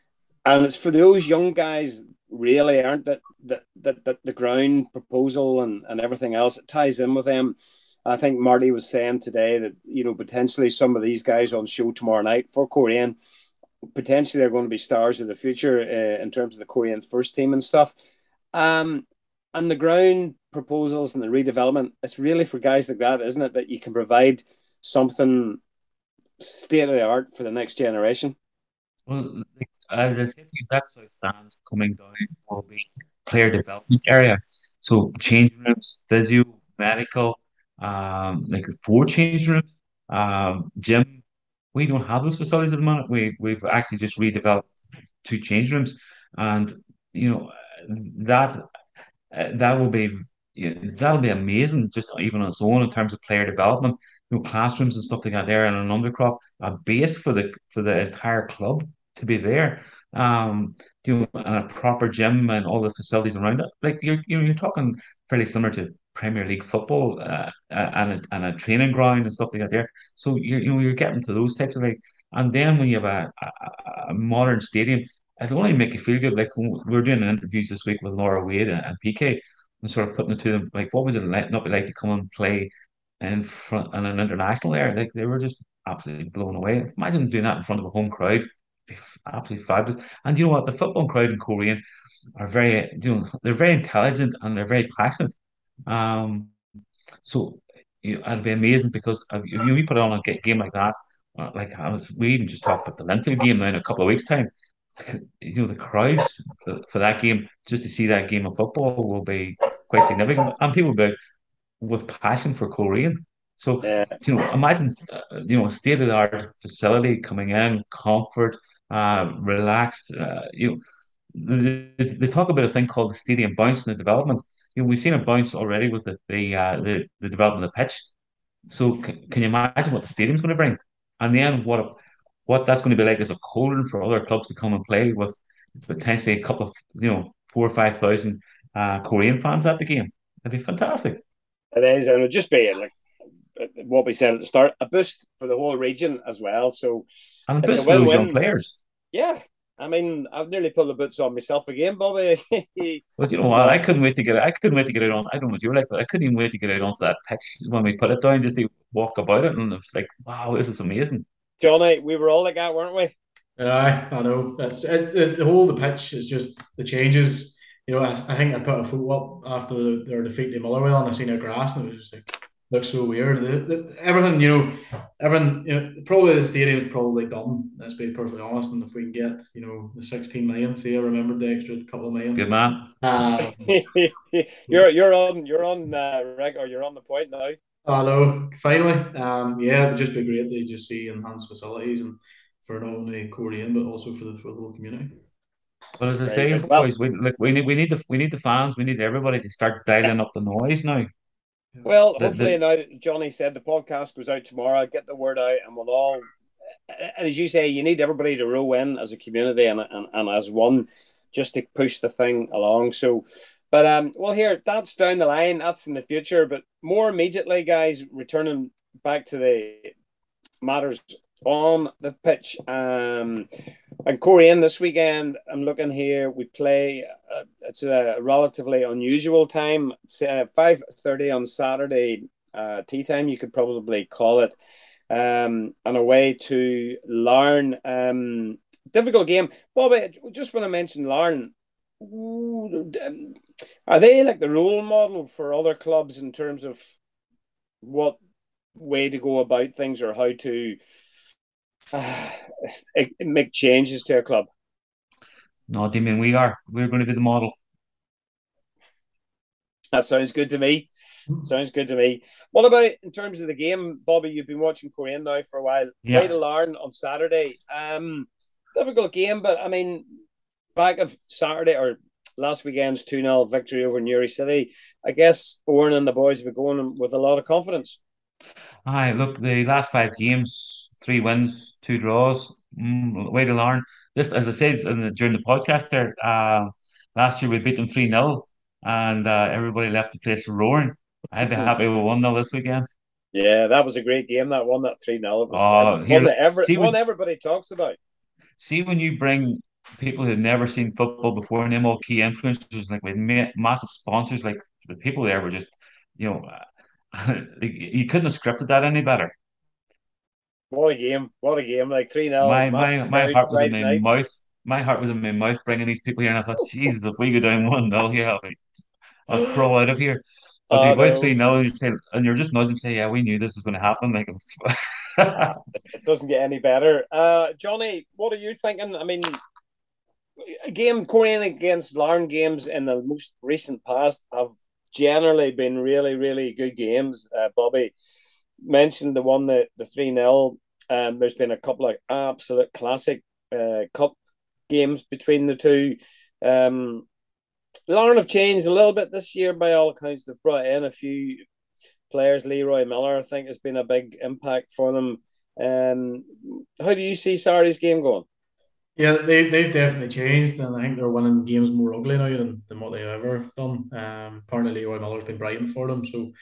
and it's for those young guys, really, aren't that that that, that the ground proposal and, and everything else, it ties in with them. I think Marty was saying today that, you know, potentially some of these guys on show tomorrow night for Korean, potentially they're going to be stars of the future uh, in terms of the Korean first team and stuff. Um, and the ground proposals and the redevelopment, it's really for guys like that, isn't it? That you can provide something state of the art for the next generation. Well, like, as I said, to you, that's how it stands coming down will be player development area. So change rooms, physio, medical, um, like four change rooms, um, gym. We don't have those facilities at the moment. We we've actually just redeveloped two change rooms, and you know that uh, that will be yeah, that'll be amazing just even on its own in terms of player development. You know, classrooms and stuff like that there, and an Undercroft, a base for the for the entire club to be there. Um, you know, and a proper gym and all the facilities around it. Like you're you're, you're talking fairly similar to Premier League football uh, uh, and a, and a training ground and stuff like that there. So you're you know you're getting to those types of like, and then when you have a, a, a modern stadium, it'll only make you feel good. Like when we we're doing interviews this week with Laura Wade and, and P K and sort of putting it to them, like, what would it like, not be like to come and play in front in an international there? Like, they were just absolutely blown away. Imagine doing that in front of a home crowd. It'd be absolutely fabulous. And you know what? The football crowd in Korea are very, you know, they're very intelligent and they're very passionate. Um, so you know, it'd be amazing because if you, you put on a game like that, uh, like I was, we even just talked about the Linfield game now in a couple of weeks' time. You know, the crowds for, for that game, just to see that game of football will be quite significant, and people will be with passion for Korean. So, Yeah. you know, imagine, uh, you know, a state of the art facility coming in, comfort, uh, relaxed. Uh, you know, they, they talk about a thing called the stadium bounce in the development. You know, we've seen a bounce already with the the uh, the, the development of the pitch. So, c can you imagine what the stadium's going to bring? And then what a, what that's going to be like as a cauldron for other clubs to come and play with potentially a couple of, you know, four or five thousand uh, Korean fans at the game. That'd be fantastic. It is, and it'll just be like what we said at the start, a boost for the whole region as well. So And a it's a boost for those young win-win. players. Yeah, I mean, I've nearly pulled the boots on myself again, Bobby. But you know what? No, I couldn't wait to get it. I couldn't wait to get it on. I don't know what you're like, but I couldn't even wait to get out onto that pitch when we put it down just to walk about it. And it was like, wow, this is amazing. Johnny, we were all like that, weren't we? Yeah, I know. That's it's, the, the whole the pitch is just the changes. You know, I, I think I put a photo up after their defeat to Motherwell and I seen their grass and it was just like looks so weird. The, the, everything, you know, everything. You know, probably the stadium's probably done. Let's be perfectly honest. And if we can get, you know, the sixteen million, see, I remembered the extra couple of million. Good man. Um, you're you're on you're on uh, reg or you're on the point now. Hello, finally. Um, yeah, it would just be great to just see enhanced facilities and for not only Korean but also for the for the whole community. But as I Very say, good. Well, boys, we look, we need we need the we need the fans, we need everybody to start dialing up the noise now. well, The, hopefully the, now that Johnny said the podcast goes out tomorrow, get the word out, and we'll all. And as you say, you need everybody to row in as a community and and, and as one, just to push the thing along. So, but um, well, here that's down the line. That's in the future. But more immediately, guys, returning back to the matters on the pitch. Um, and Korean this weekend, I'm looking here. We play. Uh, it's a relatively unusual time. It's uh, five thirty on Saturday uh, tea time. You could probably call it. Um, and away to Larne. Um, difficult game. Bobby, just when I mentioned Larne, are they like the role model for other clubs in terms of what way to go about things or how to uh, make changes to a club? No, Damien, we are. We're going to be the model. That sounds good to me. Sounds good to me. What about in terms of the game, Bobby? You've been watching Korean now for a while. Yeah. Way to Larne on Saturday. Um, difficult game, but I mean, back of Saturday or last weekend's two nil victory over Newry City, I guess Oran and the boys have been going with a lot of confidence. Aye, look, the last five games, three wins, two draws. Mm, way to Larne. This, as I said in the, during the podcast there, uh, last year we beat them three nil and uh, everybody left the place roaring. I'd be happy with one nil this weekend. Yeah, that was a great game. That one, that three nil. It was Oh, one, here, that every, see one when, everybody talks about. see when you bring people who've never seen football before and them all key influencers, like with ma massive sponsors, like the people there were just, you know, you couldn't have scripted that any better. What a game. What a game. Like three nil, My massive my my crowd heart was in Friday my night. mouth. My heart was in my mouth bringing these people here, and I thought, Jesus, if we go down one nil, yeah, I'll, be, I'll crawl out of here. But Oh, you go no. three nil, and you say, and you're just nudging, say, yeah, we knew this was going to happen. Like, It doesn't get any better. Uh, Johnny, what are you thinking? I mean, a game Korean against Larne games in the most recent past have generally been really, really good games. Uh, Bobby mentioned the one that the three nil. Um, there's been a couple of absolute classic uh, cup games between the two. Um, Larne have changed a little bit this year by all accounts. They've brought in a few players. Leroy Miller, I think, has been a big impact for them. Um, how do you see Saturday's game going? Yeah, they, they've definitely changed, and I think they're winning games more ugly now than, than what they've ever done. Um, apparently, Leroy Miller's been brilliant for them. So,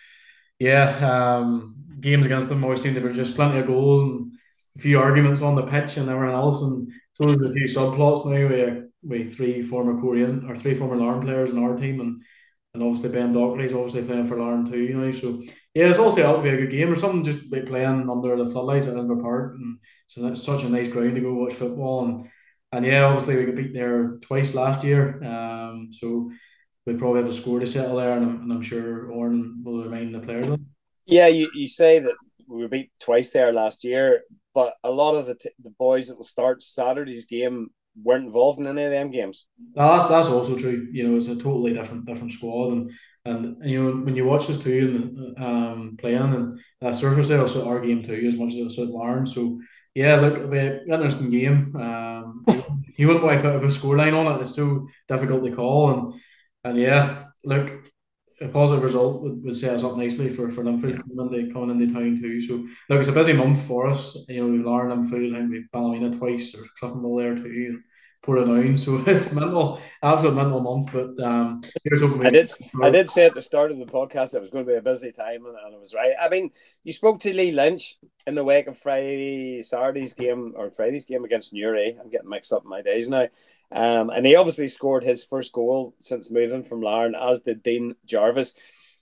yeah, um, games against them always seem to be just plenty of goals and a few arguments on the pitch and everything else. And so there's a few subplots now with, with three former Korean or three former Larne players in our team, and and obviously Ben Dockery's obviously playing for Larne too, you know. So yeah, it's also out to be a good game or something. Just like playing under the floodlights at Edinburgh Park, and so it's such a nice ground to go watch football. And and yeah, obviously we got beat there twice last year. Um, so we probably have a score to settle there, and I'm, and I'm sure Oran will remind the players of it. Yeah, you, you say that we were beat twice there last year, but a lot of the t- the boys that will start Saturday's game weren't involved in any of them games. No, that's that's also true. You know, it's a totally different different squad, and and, and you know when you watch this two and um playing and uh, surface there also our game too as much as it's at Larne. So yeah, look, it'll be an interesting game. Um, you wouldn't want to put a scoreline on it. It's so difficult to call, and and yeah, look, a positive result would, would set us up nicely for for Linfield coming into coming into town too. So look, it's a busy month for us. You know, we've Larne, Linfield, I think we've Ballymena twice. There's Cliftonville there too, and Portadown. So it's mental, absolute mental month. But um, here's hoping we. I did. I did say at the start of the podcast it was going to be a busy time, and, and it was right. I mean, you spoke to Lee Lynch in the wake of Friday, Saturday's game or Friday's game against Newry. I'm getting mixed up in my days now. Um, and he obviously scored his first goal since moving from Larne, as did Dean Jarvis.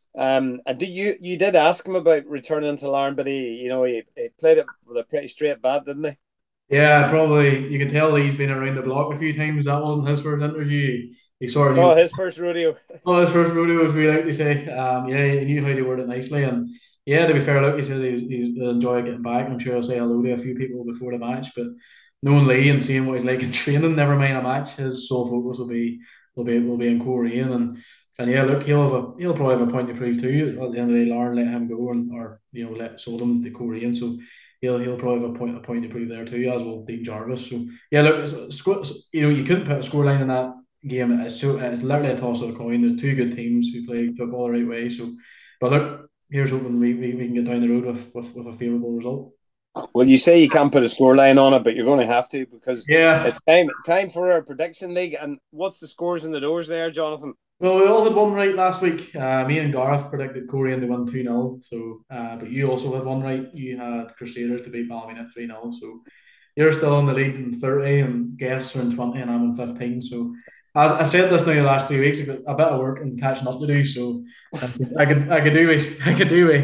Um, and do you you did ask him about returning to Larne, but he you know he, he played it with a pretty straight bat, didn't he? Yeah, probably. You can tell he's been around the block a few times. That wasn't his first interview. He sort of Oh, knew. his first rodeo. Oh, his first rodeo, as we like to say. Um, yeah, he knew how to word it nicely, and yeah, to be fair, look, he said he, he's enjoyed getting back. I'm sure he'll say hello to a few people before the match, but knowing Lee and seeing what he's like in training, never mind a match, his sole focus will be will be will be in Korean, and and yeah, look, he'll have a he'll probably have a point to prove too. At the end of the day, Lauren let him go, and or you know let sold him the Korean, so he'll he'll probably have a point a point to prove there too, as will Dean Jarvis. So yeah, look, it's, it's, you know you couldn't put a scoreline in that game. It's so it's literally a toss of a coin. There's two good teams who play football the right way. So, but look, here's hoping we, we, we can get down the road with with, with a favourable result. Well, you say you can't put a scoreline on it, but you're going to have to because Yeah. it's time time for our prediction league. And what's the scores in the doors there, Jonathan? Well, we all had one right last week. Uh, me and Gareth predicted Korean to win two nil. So, uh, but you also had one right. You had Crusaders to beat Ballymena three nil. So you're still on the lead in thirty, and guests are in twenty, and I'm in fifteen. So, as I've said this now the last three weeks, I've got a bit of work and catching up to do. So, I could I could, I could do with I could do with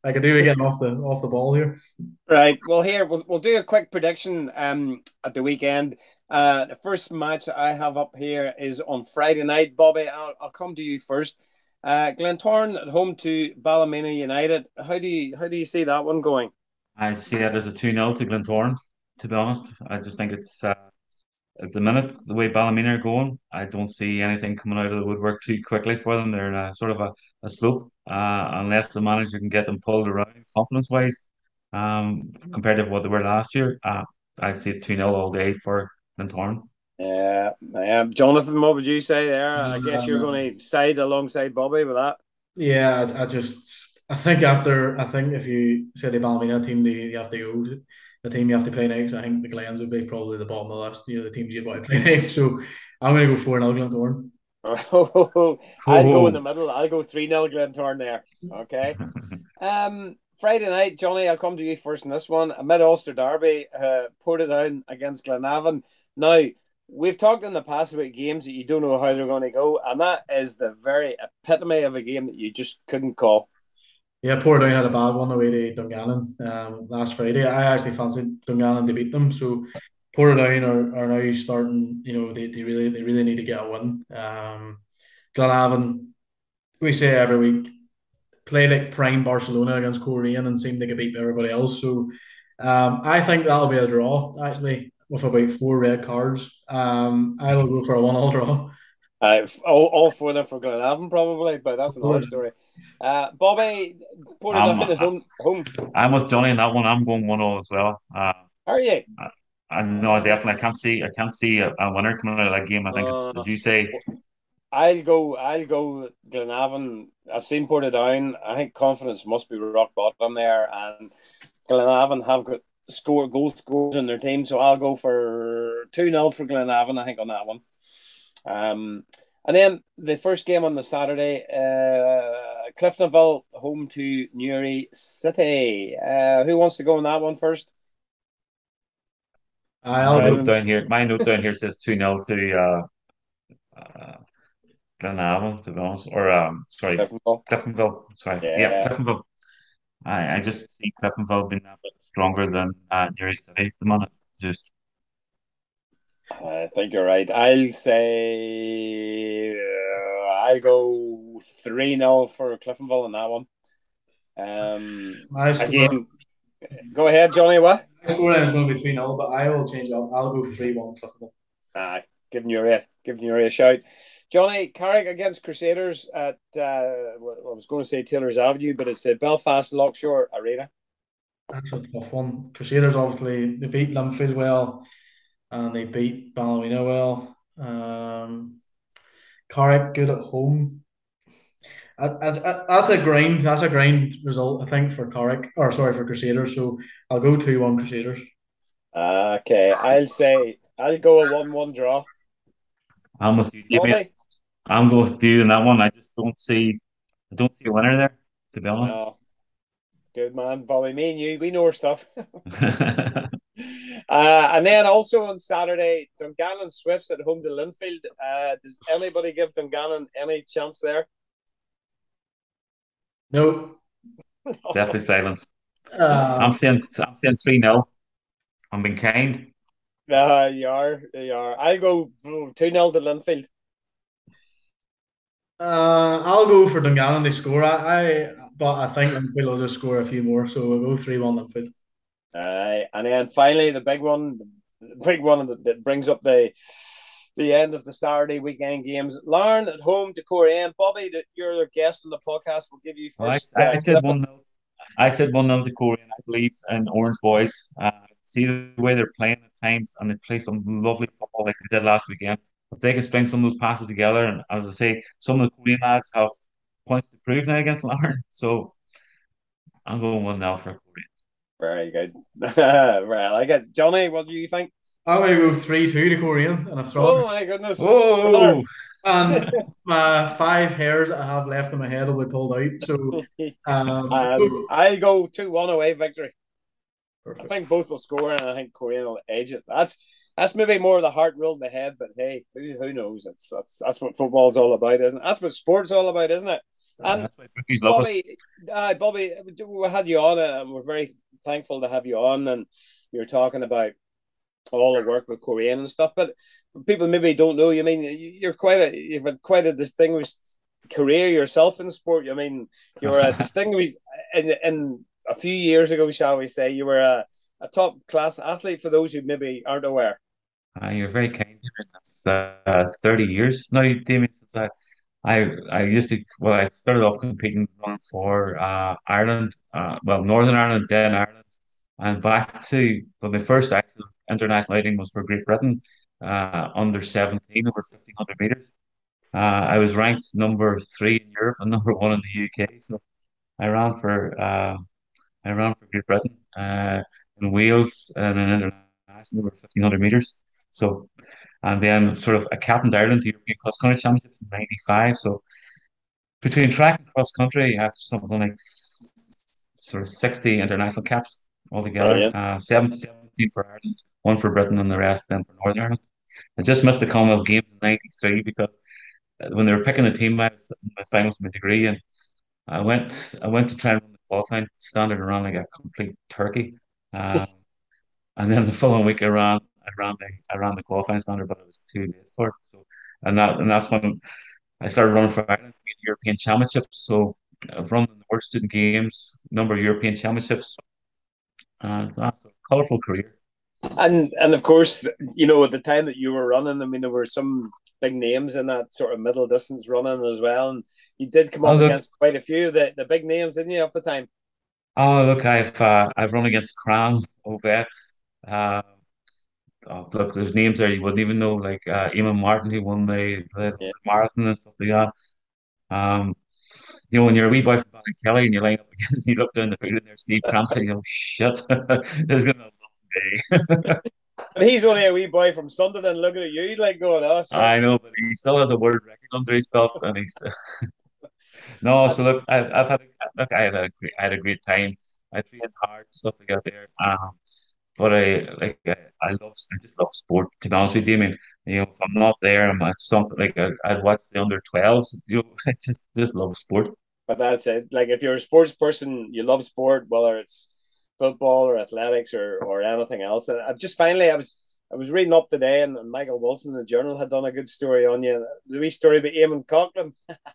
I could do with getting off the off the ball here. Right. Well, here we'll we'll do a quick prediction. Um, at the weekend. Uh, the first match I have up here is on Friday night. Bobby, I'll, I'll come to you first. Uh, Glentoran at home to Ballymena United. How do you how do you see that one going? I see it as a two nil to Glentoran, to be honest. I just think it's uh, at the minute, the way Ballymena are going, I don't see anything coming out of the woodwork too quickly for them. They're in a sort of a, a slope, uh, unless the manager can get them pulled around confidence wise, um, compared to what they were last year. Uh, I'd say two nil all day for Glentoran. Yeah, um, Jonathan, what would you say there? I guess you're Um, going to side alongside Bobby with that. yeah, I, I just I think after I think if you say the Ballymena team, they you have to go to the team you have to play next. I think the Glens would be probably the bottom of the list. You know, the teams you'd want to play next. So I'm going to go four nil Glentoran. Oh, I'll go in the Oh, middle. I'll go three nil Glentoran there. Okay. Um, Friday night, Johnny, I'll come to you first in this one. A mid Ulster derby, uh, Portadown against Glenavon. Now, we've talked in the past about games that you don't know how they're going to go, and that is the very epitome of a game that you just couldn't call. Yeah, Portadown had a bad one away to Dungannon um, last Friday. I actually fancied Dungannon to beat them, so Portadown are, are now starting. You know, they, they really they really need to get a win. Um, Glenavon, we say every week, play like prime Barcelona against Korean and seem they could beat everybody else. So um, I think that'll be a draw actually with about four red cards. Um, I will go for a one-all draw. Uh, all, all four of them for Glenavon, probably, but that's another story. Uh, Bobby, I'm Portadown at home. home. I'm with Johnny in that one. I'm going one nil as well. Uh, Are you? I, I no, definitely. I can't see. I can't see a, a winner coming out of that game. I think it's Uh, as you say. I'll go. I'll go Glenavon. I've seen Portadown. I think confidence must be rock bottom there, and Glenavon have got score goal scores in their team, so I'll go for two nil for Glenavon. I think on that one. Um, and then the first game on the Saturday, uh, Cliftonville home to Newry City. Uh, who wants to go on that one first? I'll My go. note Silence. down here. My note down here says two nil to uh, uh, Glenavon, to be honest, or um, sorry, Cliftonville. Cliftonville. Sorry, yeah, Yeah. Cliftonville. I, I just see Cliftonville being a bit stronger than uh, Newry City at the moment. Just I think you're right. I'll say uh, I'll go three nil for Cliftonville on that one. Um, My score, again, go ahead, Johnny. What? my score line is going to be three nil, but I will change it up. I'll go three one Cliftonville. Ah, giving you a giving you a shout. Johnny, Carrick against Crusaders at uh, well, I was going to say Taylor's Avenue, but it's the Belfast Lockshore Arena. That's a tough one. Crusaders obviously they beat Linfield well and they beat Ballymena well. Um, Carrick good at home. That's, that's a grind. That's a grind result, I think, for Carrick or sorry for Crusaders. So I'll go two one Crusaders. Uh, okay, I'll say I'll go a one one draw. I'm with you. Give me. Bobby? I'm going with you in that one. I just don't see. I don't see a winner there. To be honest. No, good man, Bobby. Me and you, we know our stuff. Uh, and then also on Saturday, Dungannon Swifts at home to Linfield. Uh, does anybody give Dungannon any chance there? No. Definitely silence. Uh, I'm saying. I'm saying three nil. I'm being kind. Uh, you are, you are. I'll go two nil to Linfield. uh, I'll go for Dungannon. They score. I, I but I think Linfield will just score a few more. So we'll go three one Linfield. Uh, and then finally, the big one, the big one that, that brings up the the end of the Saturday weekend games. Larne at home to Korean. Bobby, that you're the guest on the podcast. We'll give you Well, I, first. Uh, I said one nil. I said one nil to Korean, I believe, and Orange Boys. Uh, see the way they're playing at times, and they play some lovely football like they did last weekend. If they can string some of those passes together, and as I say, some of the Korean lads have points to prove now against Larne. So I'm going one nil for Korean. Very good. Well, I get Johnny. What do you think? I'm going to go three two to Korean and a Oh throw. my goodness! Oh, And my five hairs that I have left in my head will be pulled out. So, um, um, I'll go two one away victory. I perfect. think both will score, and I think Korean will edge it. That's That's maybe more the heart ruled the head, but hey, who, who knows? It's, that's that's what football's all about, isn't it? That's what sports all about, isn't it? Uh, And that's why bookies love us. Bobby, uh, Bobby, we had you on, uh, and we're very thankful to have you on. And you're talking about all the work with Korean and stuff, but people maybe don't know. You mean you're quite a you've had quite a distinguished career yourself in sport. I mean, you were a distinguished in in a few years ago, shall we say? You were a, a top class athlete. For those who maybe aren't aware. Uh, you're very kind, Damien. That's uh, thirty years now, Damien, since I, I, I used to, well, I started off competing running for uh, Ireland, uh, well, Northern Ireland, then Ireland, and back to, well, my first actual international outing was for Great Britain, uh, under seventeen, over fifteen hundred meters. Uh, I was ranked number three in Europe and number one in the U K. So I ran for, uh, I ran for Great Britain, uh, in Wales and an international over fifteen hundred meters. So, and then sort of I captained Ireland to European Cross Country Championships in ninety-five. So between track and cross country, I have something like sort of sixty international caps altogether. Brilliant. Uh, seven, seventeen for Ireland, one for Britain, and the rest then for Northern Ireland. I just missed the Commonwealth Games in ninety-three because uh, when they were picking the team, I was in my finals of my degree, and I went I went to try and run the qualifying standard around like a complete turkey. Um, and then the following week I ran I ran the I ran the qualifying standard, but it was too late for it. So and that and that's when I started running for Ireland to the European Championships. So I've run in the World Student Games, number of European Championships, and that's a colourful career. And and of course, you know, at the time that you were running, I mean, there were some big names in that sort of middle distance running as well. And you did come Oh up look, against quite a few of the, the big names, didn't you, at the time? oh look, I've uh, I've run against Cran, Ovet. Uh, oh, look, there's names there you wouldn't even know, like uh, Eamon Martin, who won the, the Yeah. marathon and stuff like that. Um, you know, when you're a wee boy from Ballykelly and you line up against, you look down the field and there's Steve Crampton, you go, shit, this is gonna be a long day. And he's only a wee boy from Sunderland looking at you like going, oh, shit. I know, but he still has a world record under his belt, and he's no. So And look, I've, I've had a, look, I had a great, I had a great time. I trained hard, stuff like that there. Um, but I like I, I love I just love sport. To be honest with you, I mean, you know, if I'm not there, I'm at something like I, I'd watch the under twelves. You know, I just just love sport. but that's it. Like if you're a sports person, you love sport, whether it's football or athletics or or anything else. And I just finally, I was I was reading up today, and, and Michael Wilson, the Journal, had done a good story on you. The wee story about Eamon Coughlin.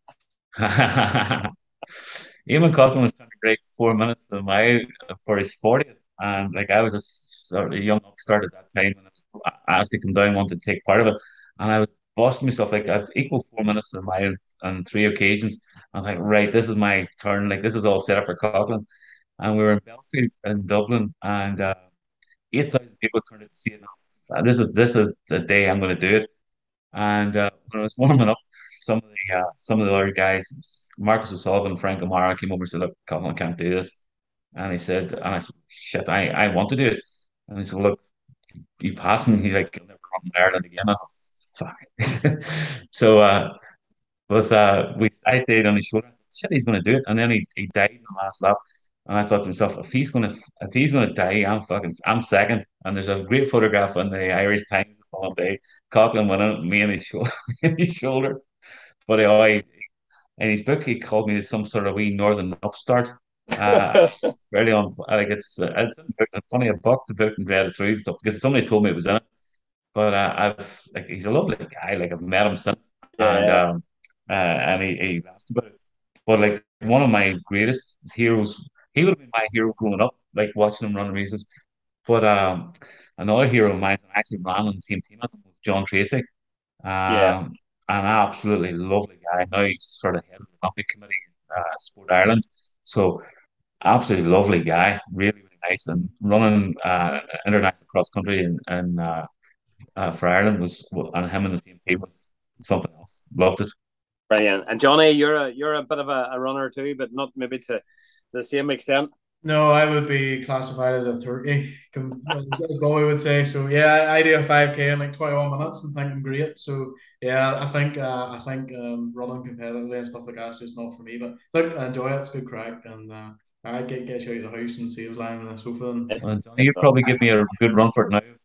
Eamon Coughlin was trying to break four minutes of my for his fortieth, and like I was a sort of young upstart at that time, and I was asked to come down, wanted to take part of it, and I was bossing myself like I've equal four minutes to mile on three occasions. I was like, right, this is my turn. Like this is all set up for Coughlin, and we were in Belfield in Dublin, and uh, eight thousand people turned out to see it. And this is this is the day I'm going to do it. And uh, when I was warming up, some of the uh, some of the other guys, Marcus O'Sullivan, Frank O'Mara, came over and said, "Look, Colin, I can't do this." And he said, and I said, "Shit, I, I want to do it." And he said, "Look, you passed me." He's like, "You'll never run in Ireland again." I thought, "Fuck." So uh, with uh, we I stayed on his shoulder. I thought, shit, he's going to do it. And then he, he died in the last lap. And I thought to myself, if he's gonna if he's gonna die, I'm fucking I'm second. And there's a great photograph on the Irish Times the following day. Coughlin went on me and his shoulder, me and his shoulder. But uh, I, in his book, he called me some sort of wee northern upstart. Uh, really on like it's uh, it's, in the book, it's funny. I bought the book and read it through stuff because somebody told me it was in it. But uh, I've like he's a lovely guy. Like I've met him since, and Yeah, um, uh, and he, he asked about it. But like one of my greatest heroes, he would have been my hero growing up, like watching him run races. But um, another hero of mine that actually ran on the same team as him was John Tracy. yeah. Um, an absolutely lovely guy. Now he's sort of head of the Olympic Committee in uh, Sport Ireland. So absolutely lovely guy, really, really nice. And running uh, international cross country and, and uh, uh, for Ireland was well, and him in the same team was something else. Loved it. Brilliant. And Johnny, you're a you're a bit of a, a runner too, but not maybe to the same extent. No, I would be classified as a turkey, com- as Bobby would say. So yeah, I do a five K in like twenty-one minutes and think I'm great. So yeah, I think uh, I think um, running competitively and stuff like that is just not for me. But look, I enjoy it. It's good crack, and uh, I get get you out of the house and see us lying on the sofa. And Well, Johnny, you'd probably give me a good run for it now.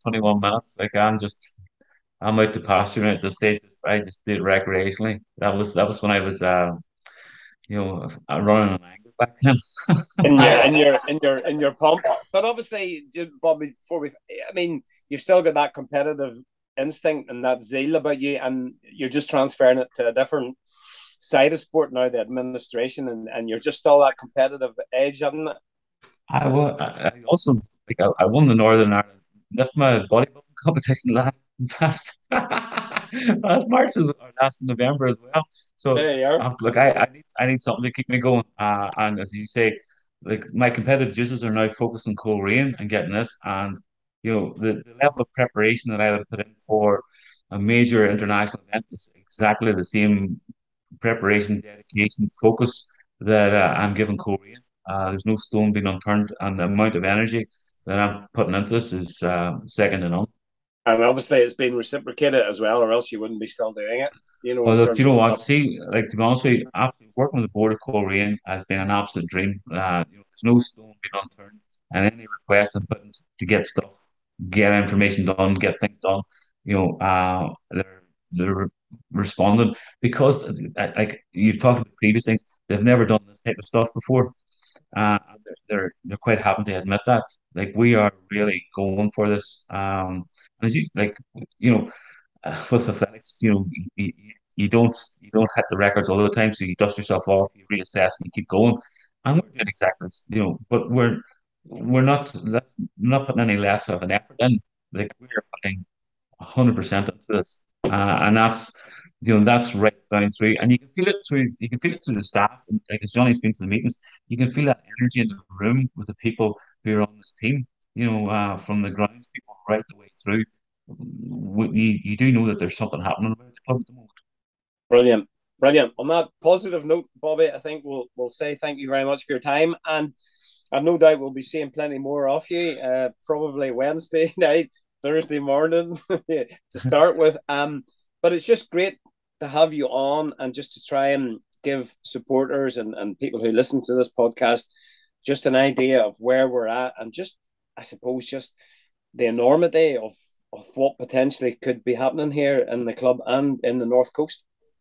twenty-one minutes. Like I'm just I'm out to pasture at this stage. I just do it recreationally. That was that was when I was uh, you know uh, running an angle back then. in your in your in your in your pump. But obviously, Bobby, before we, I mean, you've still got that competitive instinct and that zeal about you, and you're just transferring it to a different side of sport now, the administration, and, and you're just still that competitive edge, haven't it? I, wa- I I also like I, I won the Northern Ireland lift my bodybuilding competition last last last March is or last November as well. So There you are. uh, look, I, I need I need something to keep me going. Uh, and as you say, like my competitive juices are now focused on Coleraine and getting this, and you know the, the level of preparation that I would put in for a major international event is exactly the same preparation, dedication, focus that uh, I'm giving Coleraine. Uh, there's no stone being unturned, and the amount of energy that I'm putting into this is uh, second to none. And obviously, it's been reciprocated as well, or else you wouldn't be still doing it. You know, Well, in look, terms you know of what? that. See, like to be honest with you, after working with the board of Coleraine has been an absolute dream. Uh, you know, there's no stone being unturned, and any request I'm putting to get stuff, get information done, get things done, you know, uh, they're they're responding because, uh, like you've talked about previous things, they've never done this type of stuff before. Uh, they're, they're they're quite happy to admit that. Like we are really going for this. Um, and as you like, you know, uh, with athletics, you know, you, you, you don't you don't hit the records all the time, so you dust yourself off, you reassess, and you keep going. And we're doing exactly, this, you know, but we're we're not not putting any less of an effort in. Like we're putting one hundred percent into this, uh, and that's you know that's right down through, and you can feel it through you can feel it through the staff. And like as Johnny's been to the meetings, you can feel that energy in the room with the people who are on this team. You know, uh, from the grounds people right the way through. W- You, you do know that there's something happening about the club at the moment. Brilliant. Brilliant. On that positive note, Bobby, I think we'll we'll say thank you very much for your time. And I've no doubt we'll be seeing plenty more of you, uh, probably Wednesday night, Thursday morning to start with. Um, but it's just great to have you on and just to try and give supporters and, and people who listen to this podcast just an idea of where we're at and just, I suppose, just the enormity of, of what potentially could be happening here in the club and in the North Coast.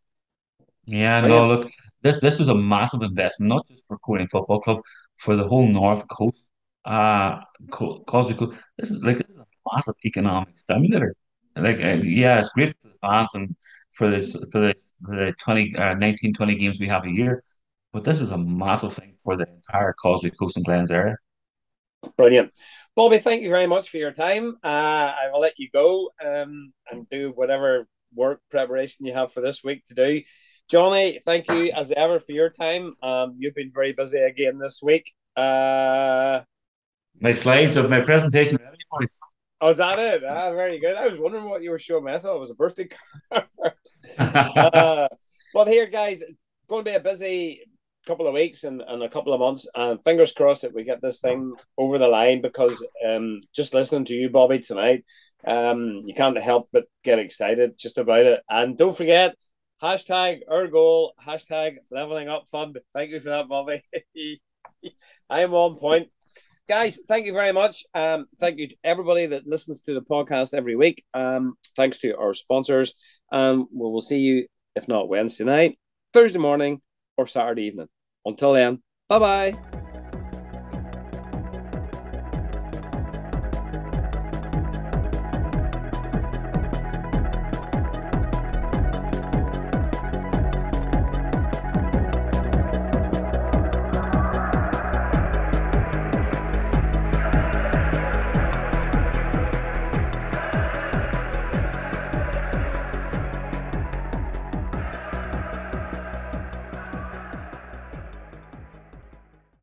Yeah, no, Brilliant. look, this this is a massive investment, not just for Corning Football Club, for the whole North Coast. Uh, Co Causeway Coast. This is like this is a massive economic stimulator. Like, uh, yeah, it's great for the fans and for this for the the twenty uh, nineteen twenty games we have a year, but this is a massive thing for the entire Causeway Coast and Glens area. Brilliant. Bobby, thank you very much for your time. Uh, I will let you go um, and do whatever work preparation you have for this week to do. Johnny, thank you as ever for your time. Um, you've been very busy again this week. Uh, My slides of my presentation ready, boys. oh, is that it? Ah, very good. I was wondering what you were showing me. I thought it was a birthday card. uh, well, here, guys, it's going to be a busy couple of weeks and, and a couple of months. And fingers crossed that we get this thing over the line because um, just listening to you, Bobby, tonight, um, you can't help but get excited just about it. And don't forget, hashtag our goal, hashtag leveling up fund. Thank you for that, Bobby. I am on point. Guys, thank you very much. Um, thank you to everybody that listens to the podcast every week. Um, thanks to our sponsors. Um, we will see you, if not Wednesday night, Thursday morning, or Saturday evening. Until then, bye bye.